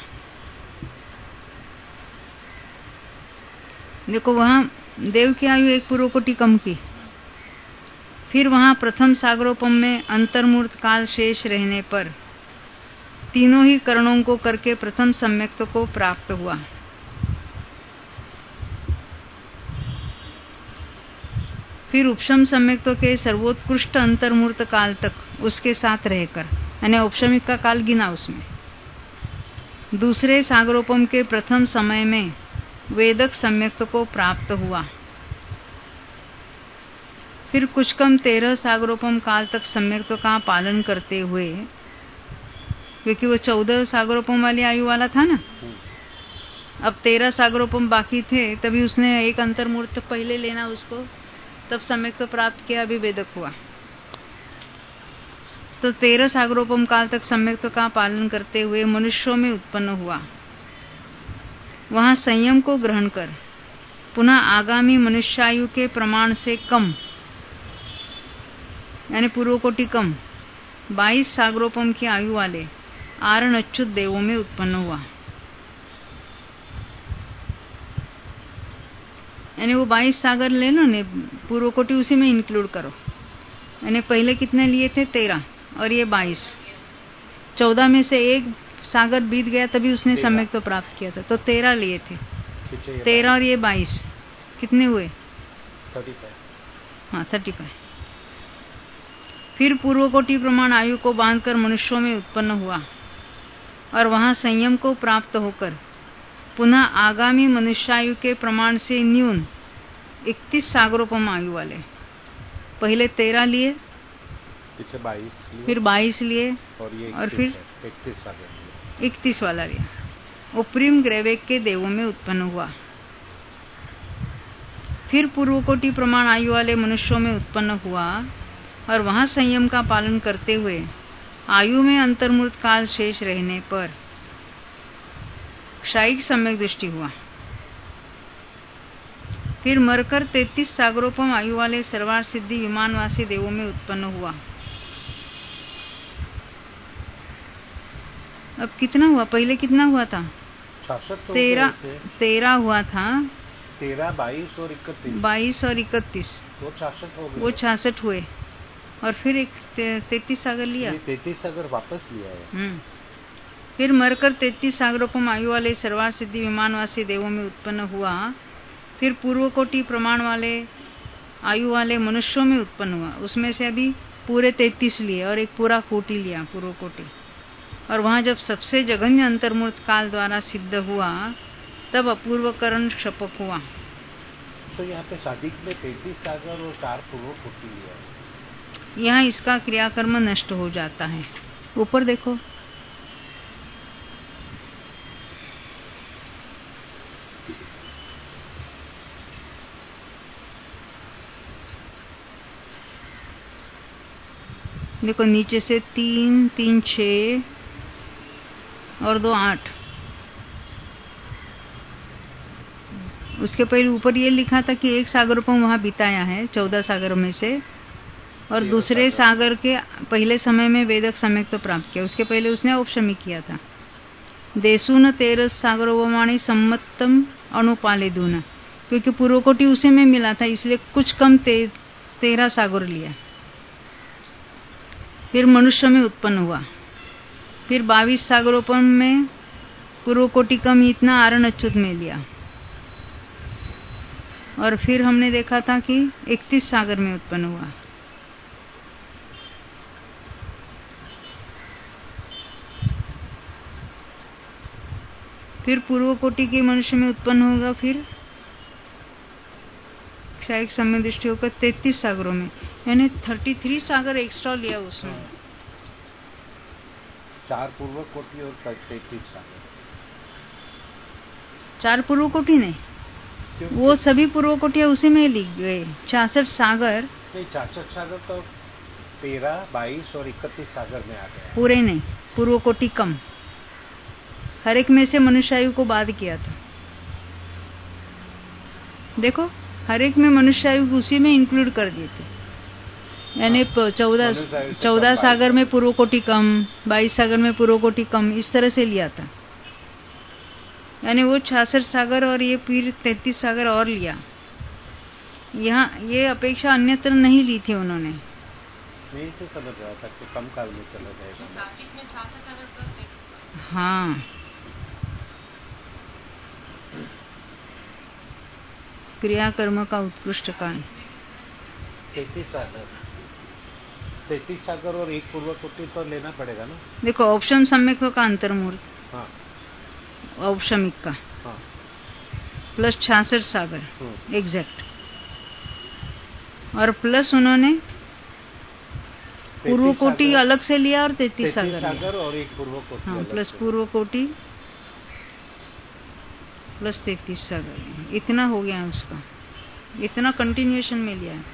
देखो वहां देव की आयु एक पूर्व कोटि कम की, फिर वहां प्रथम सागरोपम में अंतर्मूर्त काल शेष रहने पर तीनों ही करणों को करके प्रथम सम्यक्त्व को प्राप्त हुआ। फिर उपशम सम्यक्त्व के सर्वोत्कृष्ट अंतर्मूर्त काल तक उसके साथ रहकर, यानी औपशमिक का काल गिना उसमें, दूसरे सागरोपम के प्रथम समय में वेदक सम्यक्त्व को प्राप्त हुआ। फिर कुछ कम तेरह सागरोपम काल तक सम्यक्त्व का पालन करते हुए, क्योंकि वो चौदह सागरोपम वाली आयु वाला था ना, अब तेरह सागरोपम बाकी थे, तभी उसने एक अंतर्मूर्त पहले लेना उसको, तब सम्यक्त्व प्राप्त किया, अभी वेदक हुआ। तो तेरह सागरोपम काल तक सम्यक्त्व का पालन करते हुए मनुष्यों में उत्पन्न हुआ। वहां संयम को ग्रहण कर पुनः आगामी मनुष्यायु के प्रमाण से कम, यानी पूर्व कोटि कम बाईस सागरोपम की आयु वाले आरण अच्युत देवों में उत्पन्न हुआ। यानी वो बाईस सागर लेना ने, पूर्व कोटि उसी में इंक्लूड करो। यानी पहले कितने लिए थे? तेरह, और ये बाईस। चौदह में से एक सागर बीत गया, तभी उसने सम्यक्त्व तो प्राप्त किया था, तो तेरह लिए थे। तेरह और ये बाईस कितने हुए? Thirty five. हाँ, थर्टी फाइव। फिर पूर्व कोटि प्रमाण आयु को बांधकर मनुष्यों में उत्पन्न हुआ और वहां संयम को प्राप्त होकर पुनः आगामी मनुष्यायु के प्रमाण से न्यून इकतीस सागरोपम आयु वाले, पहले तेरह लिए, बाईस, फिर बाईस लिए, और, ये और फिर इकतीस सागर इकतीस वाला लिया, उपरिम ग्रेवेक के देवों में उत्पन्न हुआ। फिर पूर्व कोटि प्रमाण आयु वाले मनुष्यों में उत्पन्न हुआ और वहां संयम का पालन करते हुए आयु में अंतर्मूर्त काल शेष रहने पर क्षायिक सम्यक दृष्टि हुआ। फिर मरकर तैतीस सागरोपम आयु वाले सर्वार्थ सिद्धि विमानवासी देवों में उत्पन्न हुआ। अब कितना हुआ? पहले कितना हुआ था? तेरह तेरह हुआ था। तेरह, बाईस और इकतीस। बाईस और इकतीस वो छियासठ हो गए। वो छियासठ हुए और फिर एक तैतीस सागर लिया। तैतीस सागर वापस लिया है। हम्म फिर मरकर तैतीस सागरोपम आयु वाले सर्वार्थ सिद्धि विमानवासी देवों में उत्पन्न हुआ। फिर पूर्व कोटि प्रमाण वाले आयु वाले मनुष्यों में उत्पन्न हुआ। उसमें से अभी पूरे तैतीस लिए और एक पूरा कोटि लिया, पूर्व कोटि। और वहां जब सबसे जघन्य अंतर्मूर्त काल द्वारा सिद्ध हुआ तब अपूर्वकरण क्षपक हुआ। तो यहाँ पे सादिक में तैतीस सागर और चार पूर्व कोटि है। यहाँ इसका क्रियाकर्म नष्ट हो जाता है। ऊपर देखो, देखो नीचे से तीन तीन छः और दो आठ। उसके पहले ऊपर ये लिखा था कि एक सागरोपम वहां बिताया है चौदह सागरों में से, और दूसरे सागर के पहले समय में वेदक सम्यक तो प्राप्त किया। उसके पहले उसने औपशमिक किया था। देसून तेरस सागरोपमाणी सम्मतम अनुपालेदून, क्योंकि पूर्वकोटि उसी में मिला था इसलिए कुछ कम ते, तेरह सागर लिया। फिर मनुष्य में उत्पन्न हुआ। फिर बाईस सागरोपम में पूर्वकोटि कम इतना आरण अच्युत में लिया। और फिर हमने देखा था कि इकतीस सागर में उत्पन्न हुआ। फिर पूर्व कोटि के मनुष्य में उत्पन्न होगा। फिर क्षायिक समय दृष्टि होकर तैतीस सागरों में, यानी तैंतीस सागर एक्स्ट्रा लिया उसने। चार पूर्व कोटि और तैतीस सागर। चार पूर्व कोटि नहीं, वो सभी पूर्व कोटियां उसी में लिख गए। छियासठ सागर नहीं, छियासठ सागर तो तेरह बाईस और इकतीस सागर में आ गया। पूरे नहीं, पूर्व कोटि कम। हर एक में से मनुष्यायु को बाध किया था। देखो हर एक में मनुष्यायु उसी में इंक्लूड कर दिए थे। यानी चौदह चौदह सागर में पूर्व कोटि कम, बाईस सागर में पूर्व कोटि कम, इस तरह से लिया था। यानी वो छियासठ सागर और ये फिर तैतीस सागर और लिया। यहाँ ये अपेक्षा अन्यत्र नहीं ली थी उन्होंने। मैं इसे समझ रहा था कि कम काल में चला जाएगा। हाँ, क्रियाकर्म का उत्कृष्ट काल तैतीस सागर तैतीस सागर और एक पूर्व कोटि तो लेना पड़ेगा ना। देखो औपशम सम्यक का अंतर्मूर्त, हाँ, औपशमिक का, हाँ, प्लस छियासठ सागर एग्जैक्ट, और प्लस उन्होंने पूर्व कोटि अलग से लिया और तैतीस सागर सागर और एक पूर्व कोटि। हाँ, प्लस पूर्व कोटि प्लस तैतीस सागर, इतना हो गया उसका। इतना कंटिन्यूएशन में लिया है।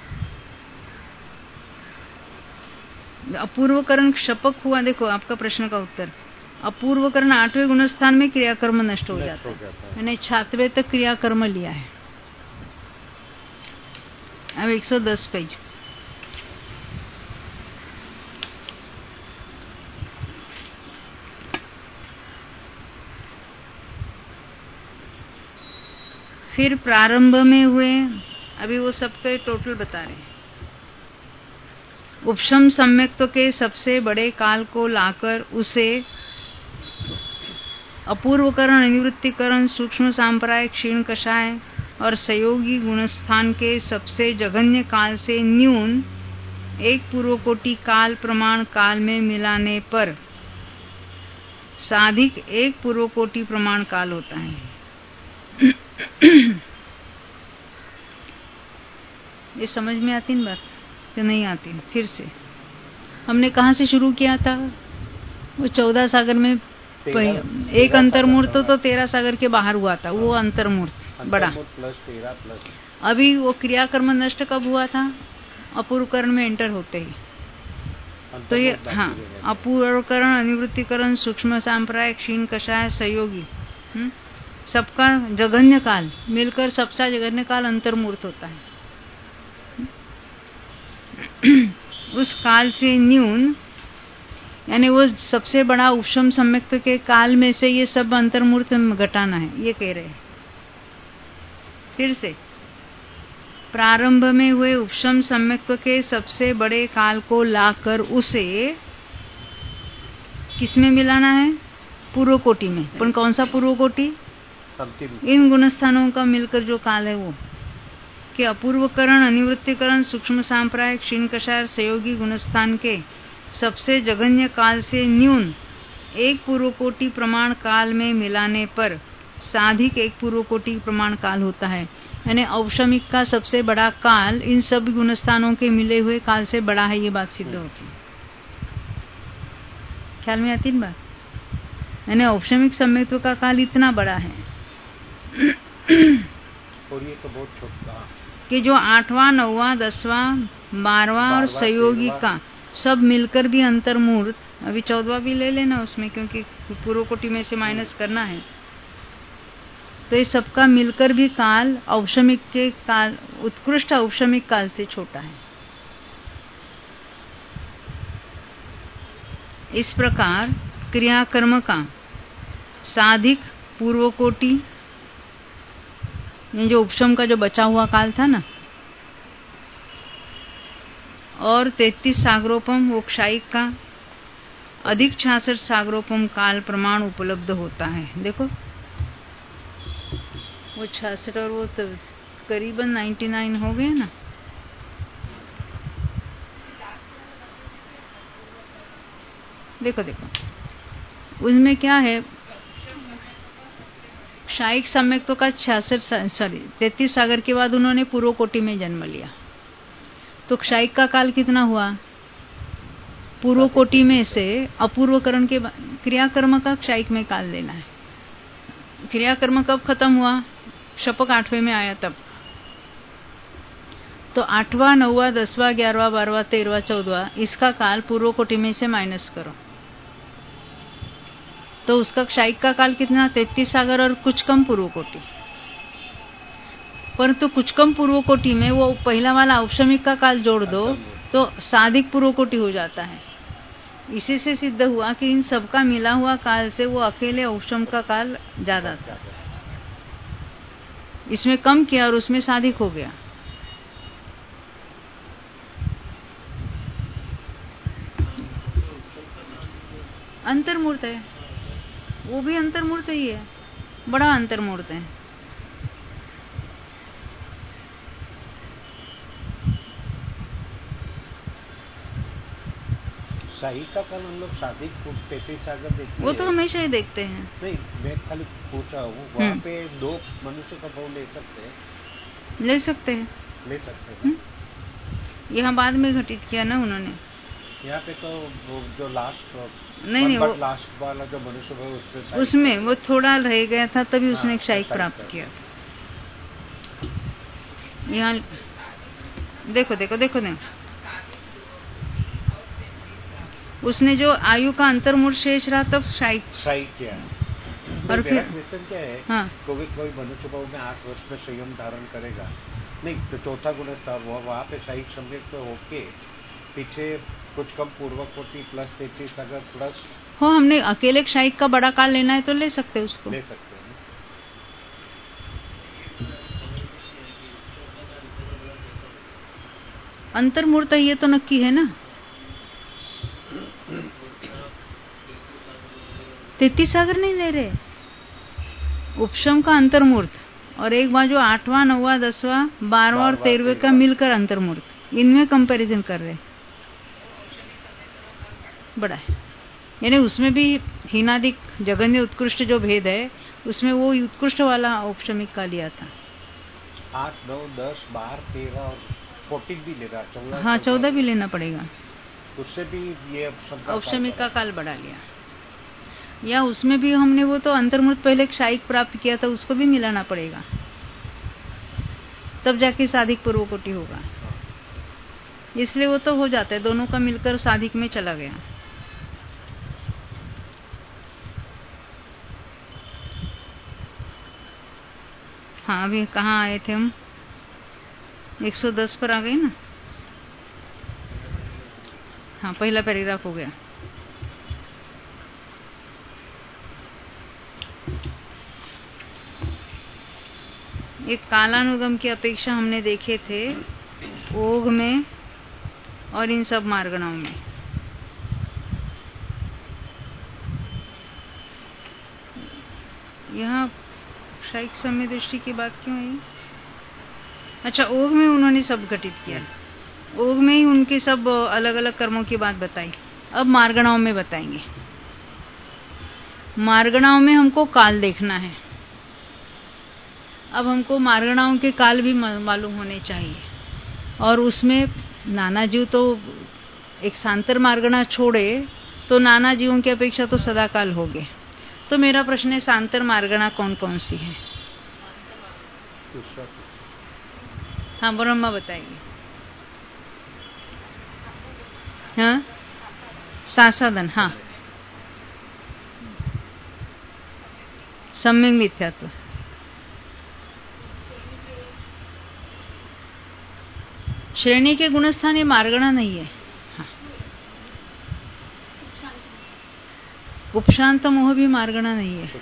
अपूर्वकरण क्षपक हुआ। देखो आपका प्रश्न का उत्तर, अपूर्वकरण आठवें गुणस्थान में क्रियाकर्म नष्ट हो जाता है, मैंने छातवें तक क्रियाकर्म लिया है। अब एक सौ दस पेज। फिर प्रारंभ में हुए, अभी वो सबके टोटल बता रहे हैं। उपशम सम्यक्त्व के सबसे बड़े काल को लाकर उसे अपूर्वकरण, अनिवृत्तिकरण, सूक्ष्म सांप्रायिक, क्षीण कषाय और सहयोगी गुणस्थान के सबसे जघन्य काल से न्यून एक पूर्वकोटि काल प्रमाण काल में मिलाने पर साधिक एक पूर्वकोटि प्रमाण काल होता है। ये समझ में आती न बात तो नहीं आती? फिर से हमने कहाँ से शुरू किया था? वो चौदह सागर में एक अंतर्मूर्त तो, तो तेरह सागर के बाहर हुआ था। वो अंतर्मूर्त बड़ा प्लस तेरह प्लस। अभी वो क्रियाकर्म नष्ट कब हुआ था? अपूर्वकरण में एंटर होते ही। तो ये हाँ, अपूर्वकरण, अनिवृत्तिकरण, सूक्ष्म सांप्रायिक, क्षीण कषाय, सहयोगी, सबका जघन्य काल मिलकर सबसा जघन्य काल अंतर्मूर्त होता है। उस काल से न्यून, यानी वो सबसे बड़ा उपशम सम्यक्त्व के काल में से ये सब अंतर्मूर्त घटाना है, ये कह रहे हैं। फिर से प्रारंभ में हुए उपशम सम्यक्त्व के सबसे बड़े काल को लाकर उसे किसमें मिलाना है? पूर्व कोटि में। पर कौन सा पूर्व कोटि? इन गुणस्थानों का मिलकर जो काल है वो, कि अपूर्वकरण, अनिवृत्तिकरण, सूक्ष्म सांप्रायिक, क्षीण कषाय, सहयोगी गुणस्थान के सबसे जघन्य काल से न्यून एक पूर्व कोटि प्रमाण काल में मिलाने पर साधिक एक पूर्व कोटि प्रमाण काल होता है। यानी औपशमिक का सबसे बड़ा काल इन सब गुणस्थानों के मिले हुए काल से बड़ा है, ये बात सिद्ध होती है। ख्याल में आती है बात? यानी औपशमिक सम्यक्त्व का काल इतना बड़ा है और ये तो बहुत छोटा कि जो आठवां, नौवां, दसवां, बारहवां और सहयोगी का सब मिलकर भी अंतर्मूर्त, अभी चौदवा भी ले लेना उसमें, क्योंकि पूर्व कोटि में से माइनस करना है, तो ये सबका मिलकर भी काल औपशमिक के काल, उत्कृष्ट औपशमिक काल से छोटा है। इस प्रकार क्रियाकर्म का साधिक पूर्व कोटि, ये जो उपशम का जो बचा हुआ काल था ना, और तैतीस सागरोपम वो क्षायिक का अधिक छियासठ सागरोपम काल प्रमाण उपलब्ध होता है। देखो वो छियासठ और वो तो करीबन निन्यानवे हो गए ना। देखो देखो उसमें क्या है, क्षायिक सम्यक्त्व का छियासठ सॉरी तैतीस सागर के बाद उन्होंने पूर्व कोटि में जन्म लिया, तो क्षायिक का काल कितना हुआ? पूर्व कोटि में से अपूर्वकरण के क्रियाकर्म का क्षायिक में काल लेना है। क्रियाकर्म कब खत्म हुआ? शपक आठवें में आया तब। तो आठवां, नौवां, दसवां, ग्यारहवां, बारहवां, तेरहवां, चौदहवां, इसका काल पूर्व कोटि में से माइनस करो, तो उसका क्षायिक का काल कितना? तैतीस सागर और कुछ कम पूर्व कोटि। परंतु तो कुछ कम पूर्व कोटि में वो पहला वाला औपशमिक का काल जोड़ दो तो साधिक पूर्व कोटि हो जाता है। इसी से सिद्ध हुआ कि इन सबका मिला हुआ काल से वो अकेले औपशम का काल ज्यादा था, इसमें कम किया और उसमें साधिक हो गया। अंतर्मूर्त है, वो भी अंतर्मूर्त ही है, बड़ा अंतर्मूर्त है। सही का कल हम लोग साधिक तैतीस सागर देखते वो तो हमेशा ही देखते हैं। नहीं, मैं खाली पूछा हूँ, वहाँ पे दो मनुष्य का भाव ले सकते हैं? ले सकते हैं, ले सकते हैं। यहाँ बाद में घटित किया ना उन्होंने। यहाँ पे तो वो जो लास्ट नहीं नहीं वो लास्ट वाला जो मनुष्य भाव उसमें उसमें वो थोड़ा रह गया था, तभी उसने क्षायिक प्राप्त किया। यहाँ देखो देखो देखो देखो उसने जो आयु का अंतर्मूर्त शेष रहा तब क्षायिक क्षायिक किया। और फिर क्वेश्चन क्या है, हाँ। कोई कोई मनुष्य भाव में आठ वर्ष में संयम धारण करेगा, नहीं तो चौथा गुण था वो वहाँ पे क्षायिक सम्यक तो होके पीछे कुछ कम पूर्व कोटि प्लस तैतीस अगर प्लस हो, हमने अकेले क्षायिक का बड़ा काल लेना है तो ले सकते हैं, उसको ले सकते हैं। अंतर्मूर्त ये तो नक्की है ना। तैतीस सागर नहीं ले रहे, उपशम का अंतर्मूर्त और एक बार जो आठवां, नौवां, दसवां, बारहवां और तेरहवें का मिलकर अंतर्मूर्त, इनमें कंपैरिजन कर रहे, बड़ा है। यानी उसमें भी हीनादिक जगन्य उत्कृष्ट जो भेद है उसमें वो उत्कृष्ट वाला औपशमिक का लिया था। आठ, नौ, दस, बारह, तेरह और फोर्टीन भी ले रहा, चौदह। हाँ, चौदह भी लेना पड़ेगा, उससे भी ये औपशमिक का काल बढ़ा लिया। या उसमें भी हमने वो तो अंतर्मूर्त पहले क्षायिक प्राप्त किया था, उसको भी मिलाना पड़ेगा, तब जाके साधिक पूर्व कोटि होगा। इसलिए वो तो हो जाता है, दोनों का मिलकर साधिक में चला गया। हाँ, अभी कहाँ आए थे हम? एक सौ दस पर आ गए ना। हाँ, पहला पैराग्राफ हो गया। एक कालानुगम की अपेक्षा हमने देखे थे ओघ में और इन सब मार्गणाओं में। यहाँ क्षायिक समय दृष्टि की बात क्यों है? अच्छा, ओघ में उन्होंने सब घटित किया, ओघ में ही उनके सब अलग अलग कर्मों की बात बताई। अब मार्गणाओं में बताएंगे। मार्गणाओं में हमको काल देखना है, अब हमको मार्गणाओं के काल भी मालूम होने चाहिए, और उसमें नाना जीव तो एक सांतर मार्गणा छोड़े तो नाना जीवों की अपेक्षा तो सदाकाल हो गए। तो मेरा प्रश्न है, सांतर मार्गणा कौन कौन सी है? हाँ, ब्रह्मा बताएंगे। हाँ, सासादन, हाँ, सम्यक मिथ्यात्व, श्रेणी के गुणस्थान, ये मार्गणा नहीं है। हाँ। उपशांत मोह भी मार्गणा नहीं है।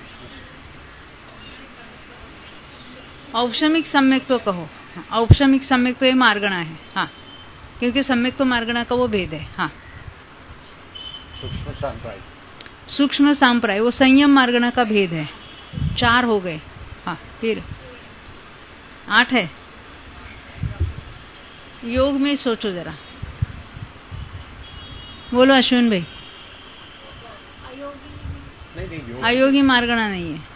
औपशमिक सम्यक तो कहो, औपशमिक सम्यक तो ये मार्गणा है। हाँ, क्योंकि सम्यक तो मार्गणा का वो भेद है। हाँ, सूक्ष्म सांप्राय, सूक्ष्म सांप्राय वो संयम मार्गणा का भेद है। चार हो गए। हाँ, फिर आठ है। योग में सोचो जरा, बोलो अश्विन भाई। नहीं नहीं, अयोगी मार्गणा नहीं है।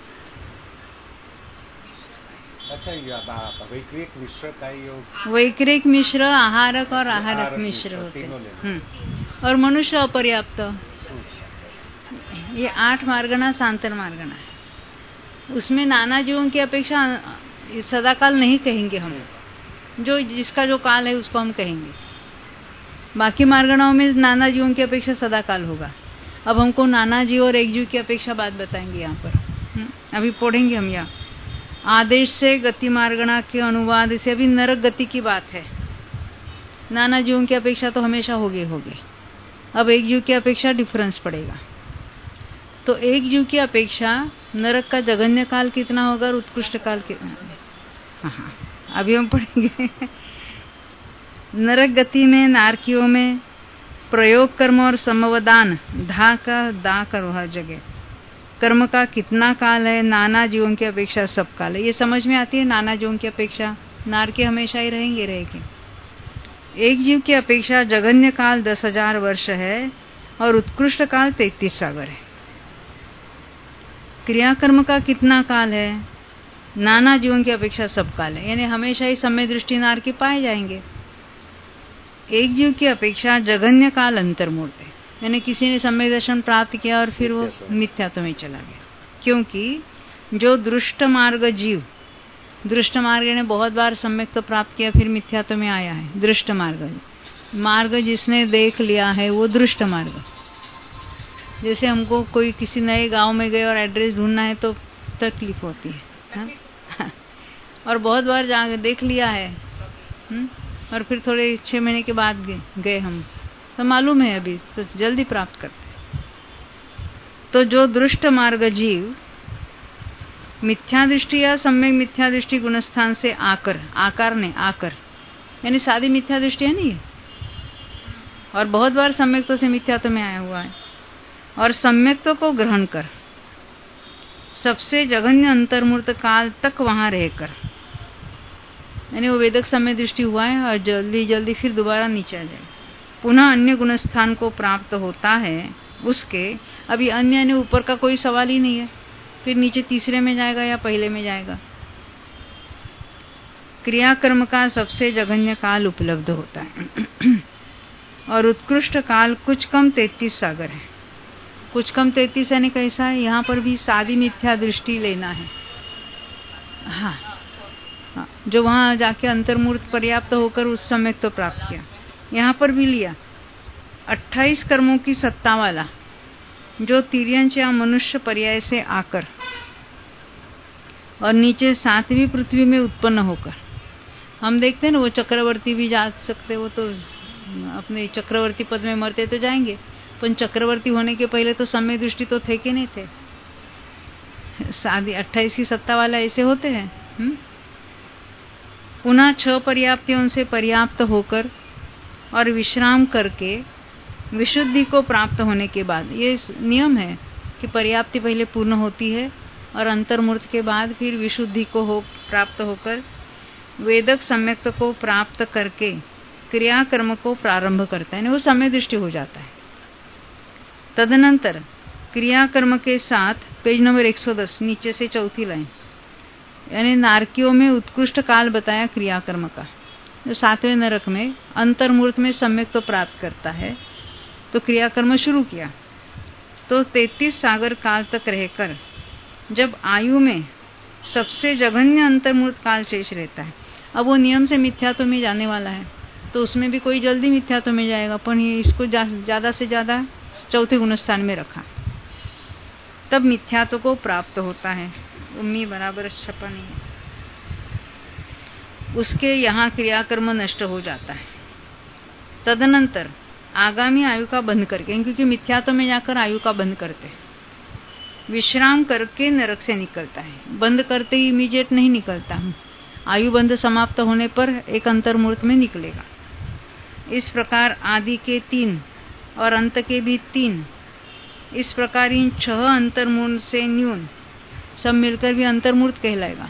अच्छा, वैक्रिक मिश्र का योग, वैक्रिक मिश्र, आहारक और आहारक मिश्र होते हैं, और मनुष्य अपर्याप्त, ये आठ मार्गणा सांतर मार्गणा है। उसमें नाना जीवों की अपेक्षा सदाकाल नहीं कहेंगे हम, जो जिसका जो काल है उसको हम कहेंगे। बाकी मार्गणाओं में नाना जीवों की अपेक्षा सदाकाल होगा। अब हमको नाना जीव और एक जीव की अपेक्षा बात बताएंगे यहाँ पर, अभी पढ़ेंगे हम। यहाँ आदेश से गति मार्गणा के अनुवाद से अभी नरक गति की बात है। नाना जीवों की अपेक्षा तो हमेशा होगे होगे। अब एक जीव की अपेक्षा डिफरेंस पड़ेगा। तो एक जीव की अपेक्षा नरक का जघन्य काल कितना होगा और उत्कृष्ट काल कितना? हाँ, अभी हम पढ़ेंगे। नरक गति में नारकियों में प्रयोग कर्म और समवदान, धा का दा करो हर जगह। कर्म का कितना काल है? नाना जीवों की अपेक्षा सब काल है। ये समझ में आती है। नाना जीवों की अपेक्षा नार के हमेशा ही रहेंगे रहेंगे। एक जीव की अपेक्षा जघन्य काल दस हजार वर्ष है और उत्कृष्ट काल तैतीस सागर है। क्रियाकर्म का कितना काल है? नाना जीवों की अपेक्षा सब काल है, यानी हमेशा ही समय दृष्टि नार के पाए जाएंगे। एक जीव की अपेक्षा जघन्य काल अंतर्मूर्त है, यानी किसी ने समय दर्शन प्राप्त किया और फिर वो मिथ्यात्व में चला गया। क्योंकि जो दृष्ट मार्ग जीव, दृष्ट मार्ग ने बहुत बार सम्यक तो प्राप्त किया फिर मिथ्यात्व में आया है। दृष्ट मार्ग, मार्ग जिसने देख लिया है वो दृष्ट मार्ग। जैसे हमको कोई किसी नए गांव में गए और एड्रेस ढूंढना है तो तकलीफ होती है, हा? और बहुत बार जा देख लिया है, हुँ? और फिर थोड़े छह महीने के बाद गए, गए हम तो मालूम है अभी, तो जल्दी प्राप्त करते। तो जो दृष्ट मार्ग जीव मिथ्या दृष्टि या सम्यक मिथ्या दृष्टि गुणस्थान से आकर, आकार ने आकर, यानी सादी मिथ्या दृष्टि है नहीं, और बहुत बार सम्यक्तों से मिथ्यात्व में आया हुआ है, और सम्यक्तों को ग्रहण कर सबसे जघन्य अंतर्मूर्त काल तक वहां रहकर, यानी वो वेदक समय दृष्टि हुआ है और जल्दी जल्दी फिर दोबारा नीचे आ जाए, पुनः अन्य गुणस्थान को प्राप्त होता है उसके। अभी अन्य अन्य ऊपर का कोई सवाल ही नहीं है, फिर नीचे तीसरे में जाएगा या पहले में जाएगा। क्रियाकर्म का सबसे जघन्य काल उपलब्ध होता है और उत्कृष्ट काल कुछ कम तैतीस सागर है। कुछ कम तैतीस यानी कैसा है? यहाँ पर भी सादी मिथ्या दृष्टि लेना है। हाँ, हाँ, जो वहां जाके अंतर्मूर्त पर्याप्त होकर उस समय तो प्राप्त किया, यहाँ पर भी लिया। अट्ठाईस कर्मों की सत्ता वाला जो तिर्यंच या मनुष्य पर्याय से आकर और नीचे सातवीं पृथ्वी में उत्पन्न होकर, हम देखते हैं ना वो चक्रवर्ती भी जा सकते, वो तो अपने चक्रवर्ती पद में मरते तो जाएंगे, पर चक्रवर्ती होने के पहले तो समय दृष्टि तो थे कि नहीं थे। सादी अट्ठाईस की सत्ता वाला ऐसे होते हैं। हुँ? पुनः छह पर्याप्तियों से पर्याप्त होकर और विश्राम करके विशुद्धि को प्राप्त होने के बाद, ये नियम है कि पर्याप्ति पहले पूर्ण होती है और अंतर्मूर्त के बाद फिर विशुद्धि को हो प्राप्त होकर वेदक सम्यक्त को प्राप्त करके क्रियाकर्म को प्रारंभ करता है, वो समय दृष्टि हो जाता है। तदनंतर क्रियाकर्म के साथ पेज नंबर एक सौ दस नीचे से चौथी लाइन, यानी नारकियों में उत्कृष्ट काल बताया क्रियाकर्म का। जो सातवें नरक में अंतर्मूर्त में सम्यक तो प्राप्त करता है, तो क्रियाकर्म शुरू किया, तो तैतीस सागर काल तक रहकर जब आयु में सबसे जघन्य अंतर्मूर्त काल शेष रहता है, अब वो नियम से मिथ्यात्व में जाने वाला है, तो उसमें भी कोई जल्दी मिथ्यात्व में जाएगा, पर ये इसको ज्यादा से ज्यादा चौथे गुणस्थान में रखा, तब मिथ्यात्व को प्राप्त होता है। उम्मी बराबर छपा नहीं है, उसके यहाँ क्रियाकर्म नष्ट हो जाता है। तदनंतर आगामी आयु का बंध करके, क्योंकि मिथ्यात्व में जाकर आयु का बंध करते हैं, विश्राम करके नरक से निकलता है। बंद करते ही इमीडिएट नहीं निकलता, आयु बंध समाप्त होने पर एक अंतर्मूर्त में निकलेगा। इस प्रकार आदि के तीन और अंत के भी तीन, इस प्रकार इन छह अंतर्मूर्त से न्यून सब मिलकर भी अंतर्मूर्त कहलाएगा।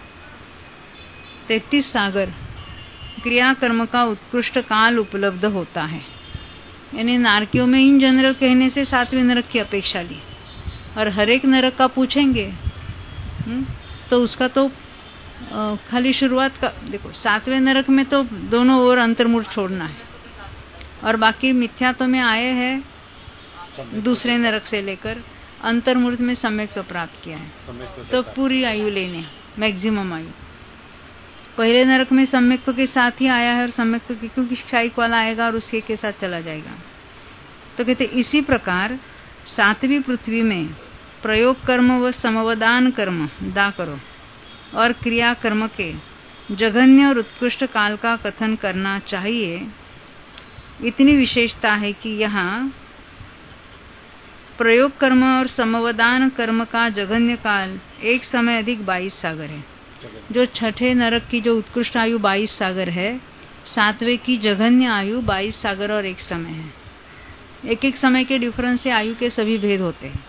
तैतीस सागर क्रियाकर्म का उत्कृष्ट काल उपलब्ध होता है। यानी नारकियों में इन जनरल कहने से सातवें नरक की अपेक्षा ली, और हर एक नरक का पूछेंगे हुँ? तो उसका तो आ, खाली शुरुआत का देखो, सातवें नरक में तो दोनों ओर अंतर्मूर्त छोड़ना है, और बाकी मिथ्यात्व में आए हैं दूसरे नरक से लेकर अंतर्मूर्त में सम्यक तो प्राप्त किया है, तो पूरी आयु लेने, मैक्सिमम आयु। पहले नरक में सम्यक्त्व के साथ ही आया है, और सम्यक्त्व क्योंकि क्षायिक वाला आएगा और उसके के साथ चला जाएगा। तो कहते इसी प्रकार सातवीं पृथ्वी में प्रयोग कर्म व समवदान कर्म दा करो और क्रिया कर्म के जघन्य और उत्कृष्ट काल का कथन करना चाहिए। इतनी विशेषता है कि यहाँ प्रयोग कर्म और समवदान कर्म का जघन्य काल एक समय अधिक बाईस सागर है। जो छठे नरक की जो उत्कृष्ट आयु बाईस सागर है, सातवें की जघन्य आयु बाईस सागर और एक समय है। एक एक समय के डिफरेंस से आयु के सभी भेद होते हैं।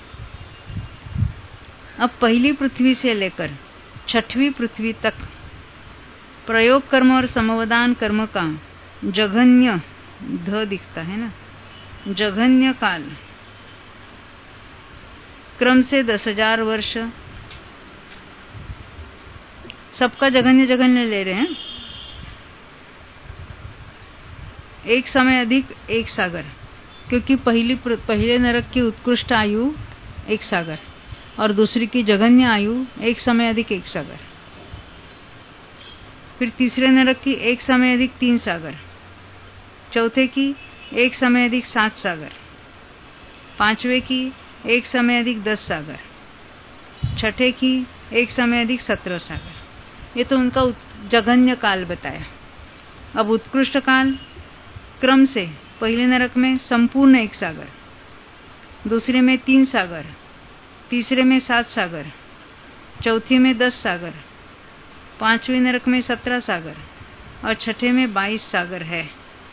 अब पहली पृथ्वी से लेकर छठवीं पृथ्वी तक प्रयोग कर्म और समवदान कर्म का जघन्य, ध दिखता है ना, जघन्य काल क्रम से दस हजार वर्ष, सबका जघन्य जघन्य ले रहे हैं। एक समय अधिक एक सागर, क्योंकि पहली पहले नरक की उत्कृष्ट आयु एक सागर और दूसरी की जघन्य आयु एक समय अधिक एक सागर। फिर तीसरे नरक की एक समय अधिक तीन सागर, चौथे की एक समय अधिक सात सागर, पांचवे की एक समय अधिक दस सागर, छठे की एक समय अधिक सत्रह सागर। ये तो उनका जघन्य काल बताया। अब उत्कृष्ट काल क्रम से पहले नरक में संपूर्ण एक सागर, दूसरे में तीन सागर, तीसरे में सात सागर, चौथी में दस सागर, पांचवें नरक में सत्रह सागर और छठे में बाईस सागर है।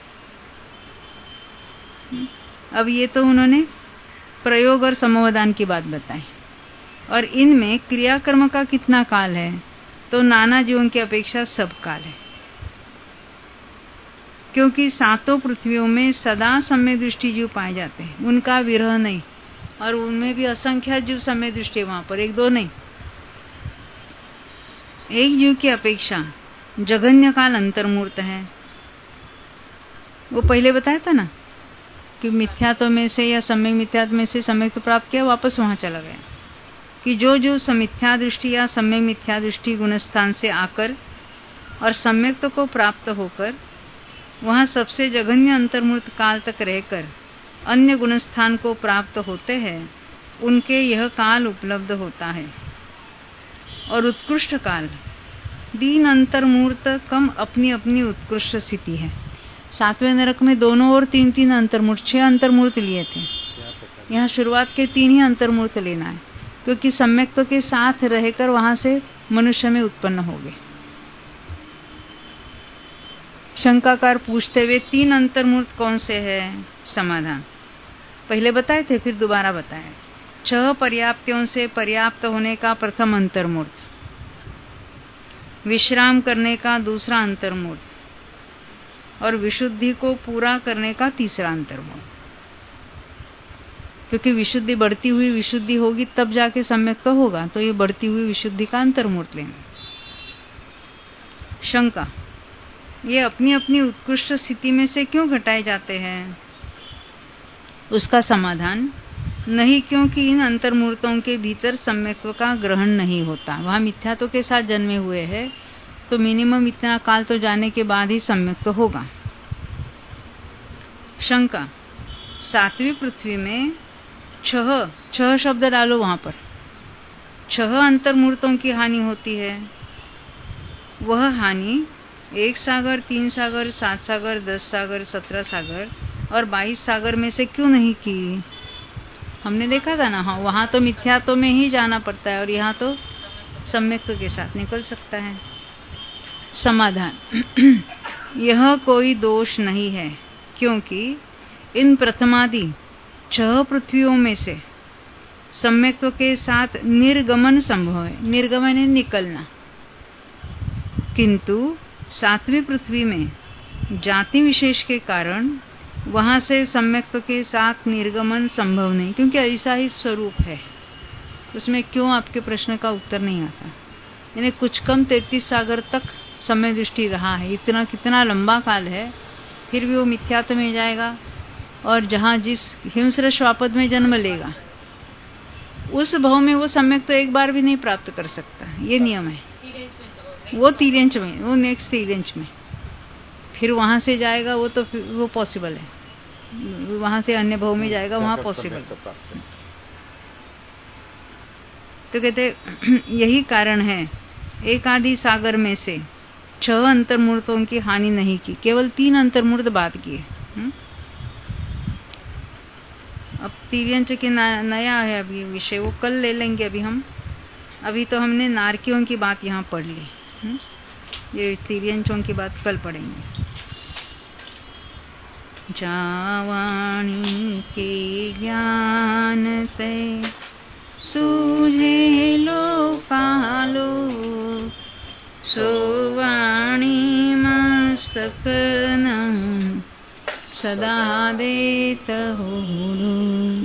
अब ये तो उन्होंने प्रयोग और समवदान की बात बताई, और इनमें क्रियाकर्म का कितना काल है, तो नाना जीवों की अपेक्षा सब काल है। क्योंकि सातों पृथ्वियों में सदा सम्य दृष्टि जीव पाए जाते हैं, उनका विरह नहीं, और उनमें भी असंख्य जीव सम्य दृष्टि, वहां पर एक दो नहीं, एक जीव की अपेक्षा जघन्य काल अंतर्मूर्त है। वो पहले बताया था ना कि मिथ्यात्व में से या सम्यक मिथ्यात्व में से सम्यक तो प्राप्त किया, वापस वहां चला गया, कि जो जो समिथ्या दृष्टि या सम्यक मिथ्या दृष्टि गुणस्थान से आकर और सम्यक को प्राप्त होकर वहां सबसे जघन्य अंतर्मूर्त काल तक रहकर अन्य गुणस्थान को प्राप्त होते हैं, उनके यह काल उपलब्ध होता है। और उत्कृष्ट काल दीन अंतर्मूर्त कम अपनी अपनी उत्कृष्ट स्थिति है। सातवें नरक में दोनों और तीन तीन अंतर्मूर्त, छह अंतर्मूर्त लिए थे, यहाँ शुरुआत के तीन ही अंतर्मूर्त लेना है, क्योंकि सम्यक्त्व के साथ रहकर वहां से मनुष्य में उत्पन्न हो गए। शंकाकार पूछते हुए तीन अंतर्मूर्त कौन से हैं? समाधान पहले बताए थे, फिर दोबारा बताए। छह पर्याप्तियों से पर्याप्त होने का प्रथम अंतर्मूर्त, विश्राम करने का दूसरा अंतर्मूर्त, और विशुद्धि को पूरा करने का तीसरा अंतर्मूर्त। क्योंकि विशुद्धि बढ़ती हुई विशुद्धि होगी तब जाके सम्यक तो होगा, तो ये बढ़ती हुई विशुद्धि का अंतर्मूर्त लेना। शंका, ये अपनी अपनी उत्कृष्ट स्थिति में से क्यों घटाए जाते हैं? उसका समाधान, नहीं, क्योंकि इन अंतर्मूर्तों के भीतर सम्यक्त्व का ग्रहण नहीं होता। वहां मिथ्यात्व के साथ जन्मे हुए हैं, तो मिनिमम इतना काल तो जाने के बाद ही सम्यक्त्व होगा। शंका, सातवीं पृथ्वी में छह छह शब्द डालो वहां पर, छह अंतर्मूर्तों की हानि होती है। वह हानि एक सागर, तीन सागर, सात सागर, दस सागर, सत्रह सागर और बाईस सागर में से क्यों नहीं की? हमने देखा था ना। हाँ, वहां तो मिथ्यात्व में ही जाना पड़ता है और यहाँ तो सम्यक्त्व के साथ निकल सकता है। समाधान, यह कोई दोष नहीं है, क्योंकि इन प्रथमादि छह पृथ्वियों में से सम्यक्त्व के साथ निर्गमन संभव है। निर्गमन है निकलना, किंतु सातवीं पृथ्वी में जाति विशेष के कारण वहां से सम्यक्त्व के साथ निर्गमन संभव नहीं, क्योंकि ऐसा ही स्वरूप है। उसमें क्यों आपके प्रश्न का उत्तर नहीं आता। यानी कुछ कम तैतीस सागर तक समय दृष्टि रहा है, इतना कितना लंबा काल है, फिर भी वो मिथ्यात्व में जाएगा और जहां जिस हिंस्र श्वापद में जन्म लेगा उस भव में वो सम्यक तो एक बार भी नहीं प्राप्त कर सकता। ये नियम है। वो तीरेंच में, वो नेक्स्ट तीरेंच में, फिर वहां से जाएगा वो तो वो पॉसिबल है। वहां से अन्य भव में जाएगा, वहां पॉसिबल। तो कहते यही कारण है एक आदि सागर में से छह अंतर्मूर्तों की हानि नहीं की, केवल तीन अंतर्मूर्त बात किए। अब तीर्यंच के नया है अभी विषय, वो कल ले लेंगे। अभी हम अभी तो हमने नारकियों की बात यहाँ पढ़ ली, हुँ? ये तीर्यंचों की बात कल पढ़ेंगे। जावाणी के ज्ञान ते सूझे लोकालो, सोवाणी मस्तक न सदा देत हो।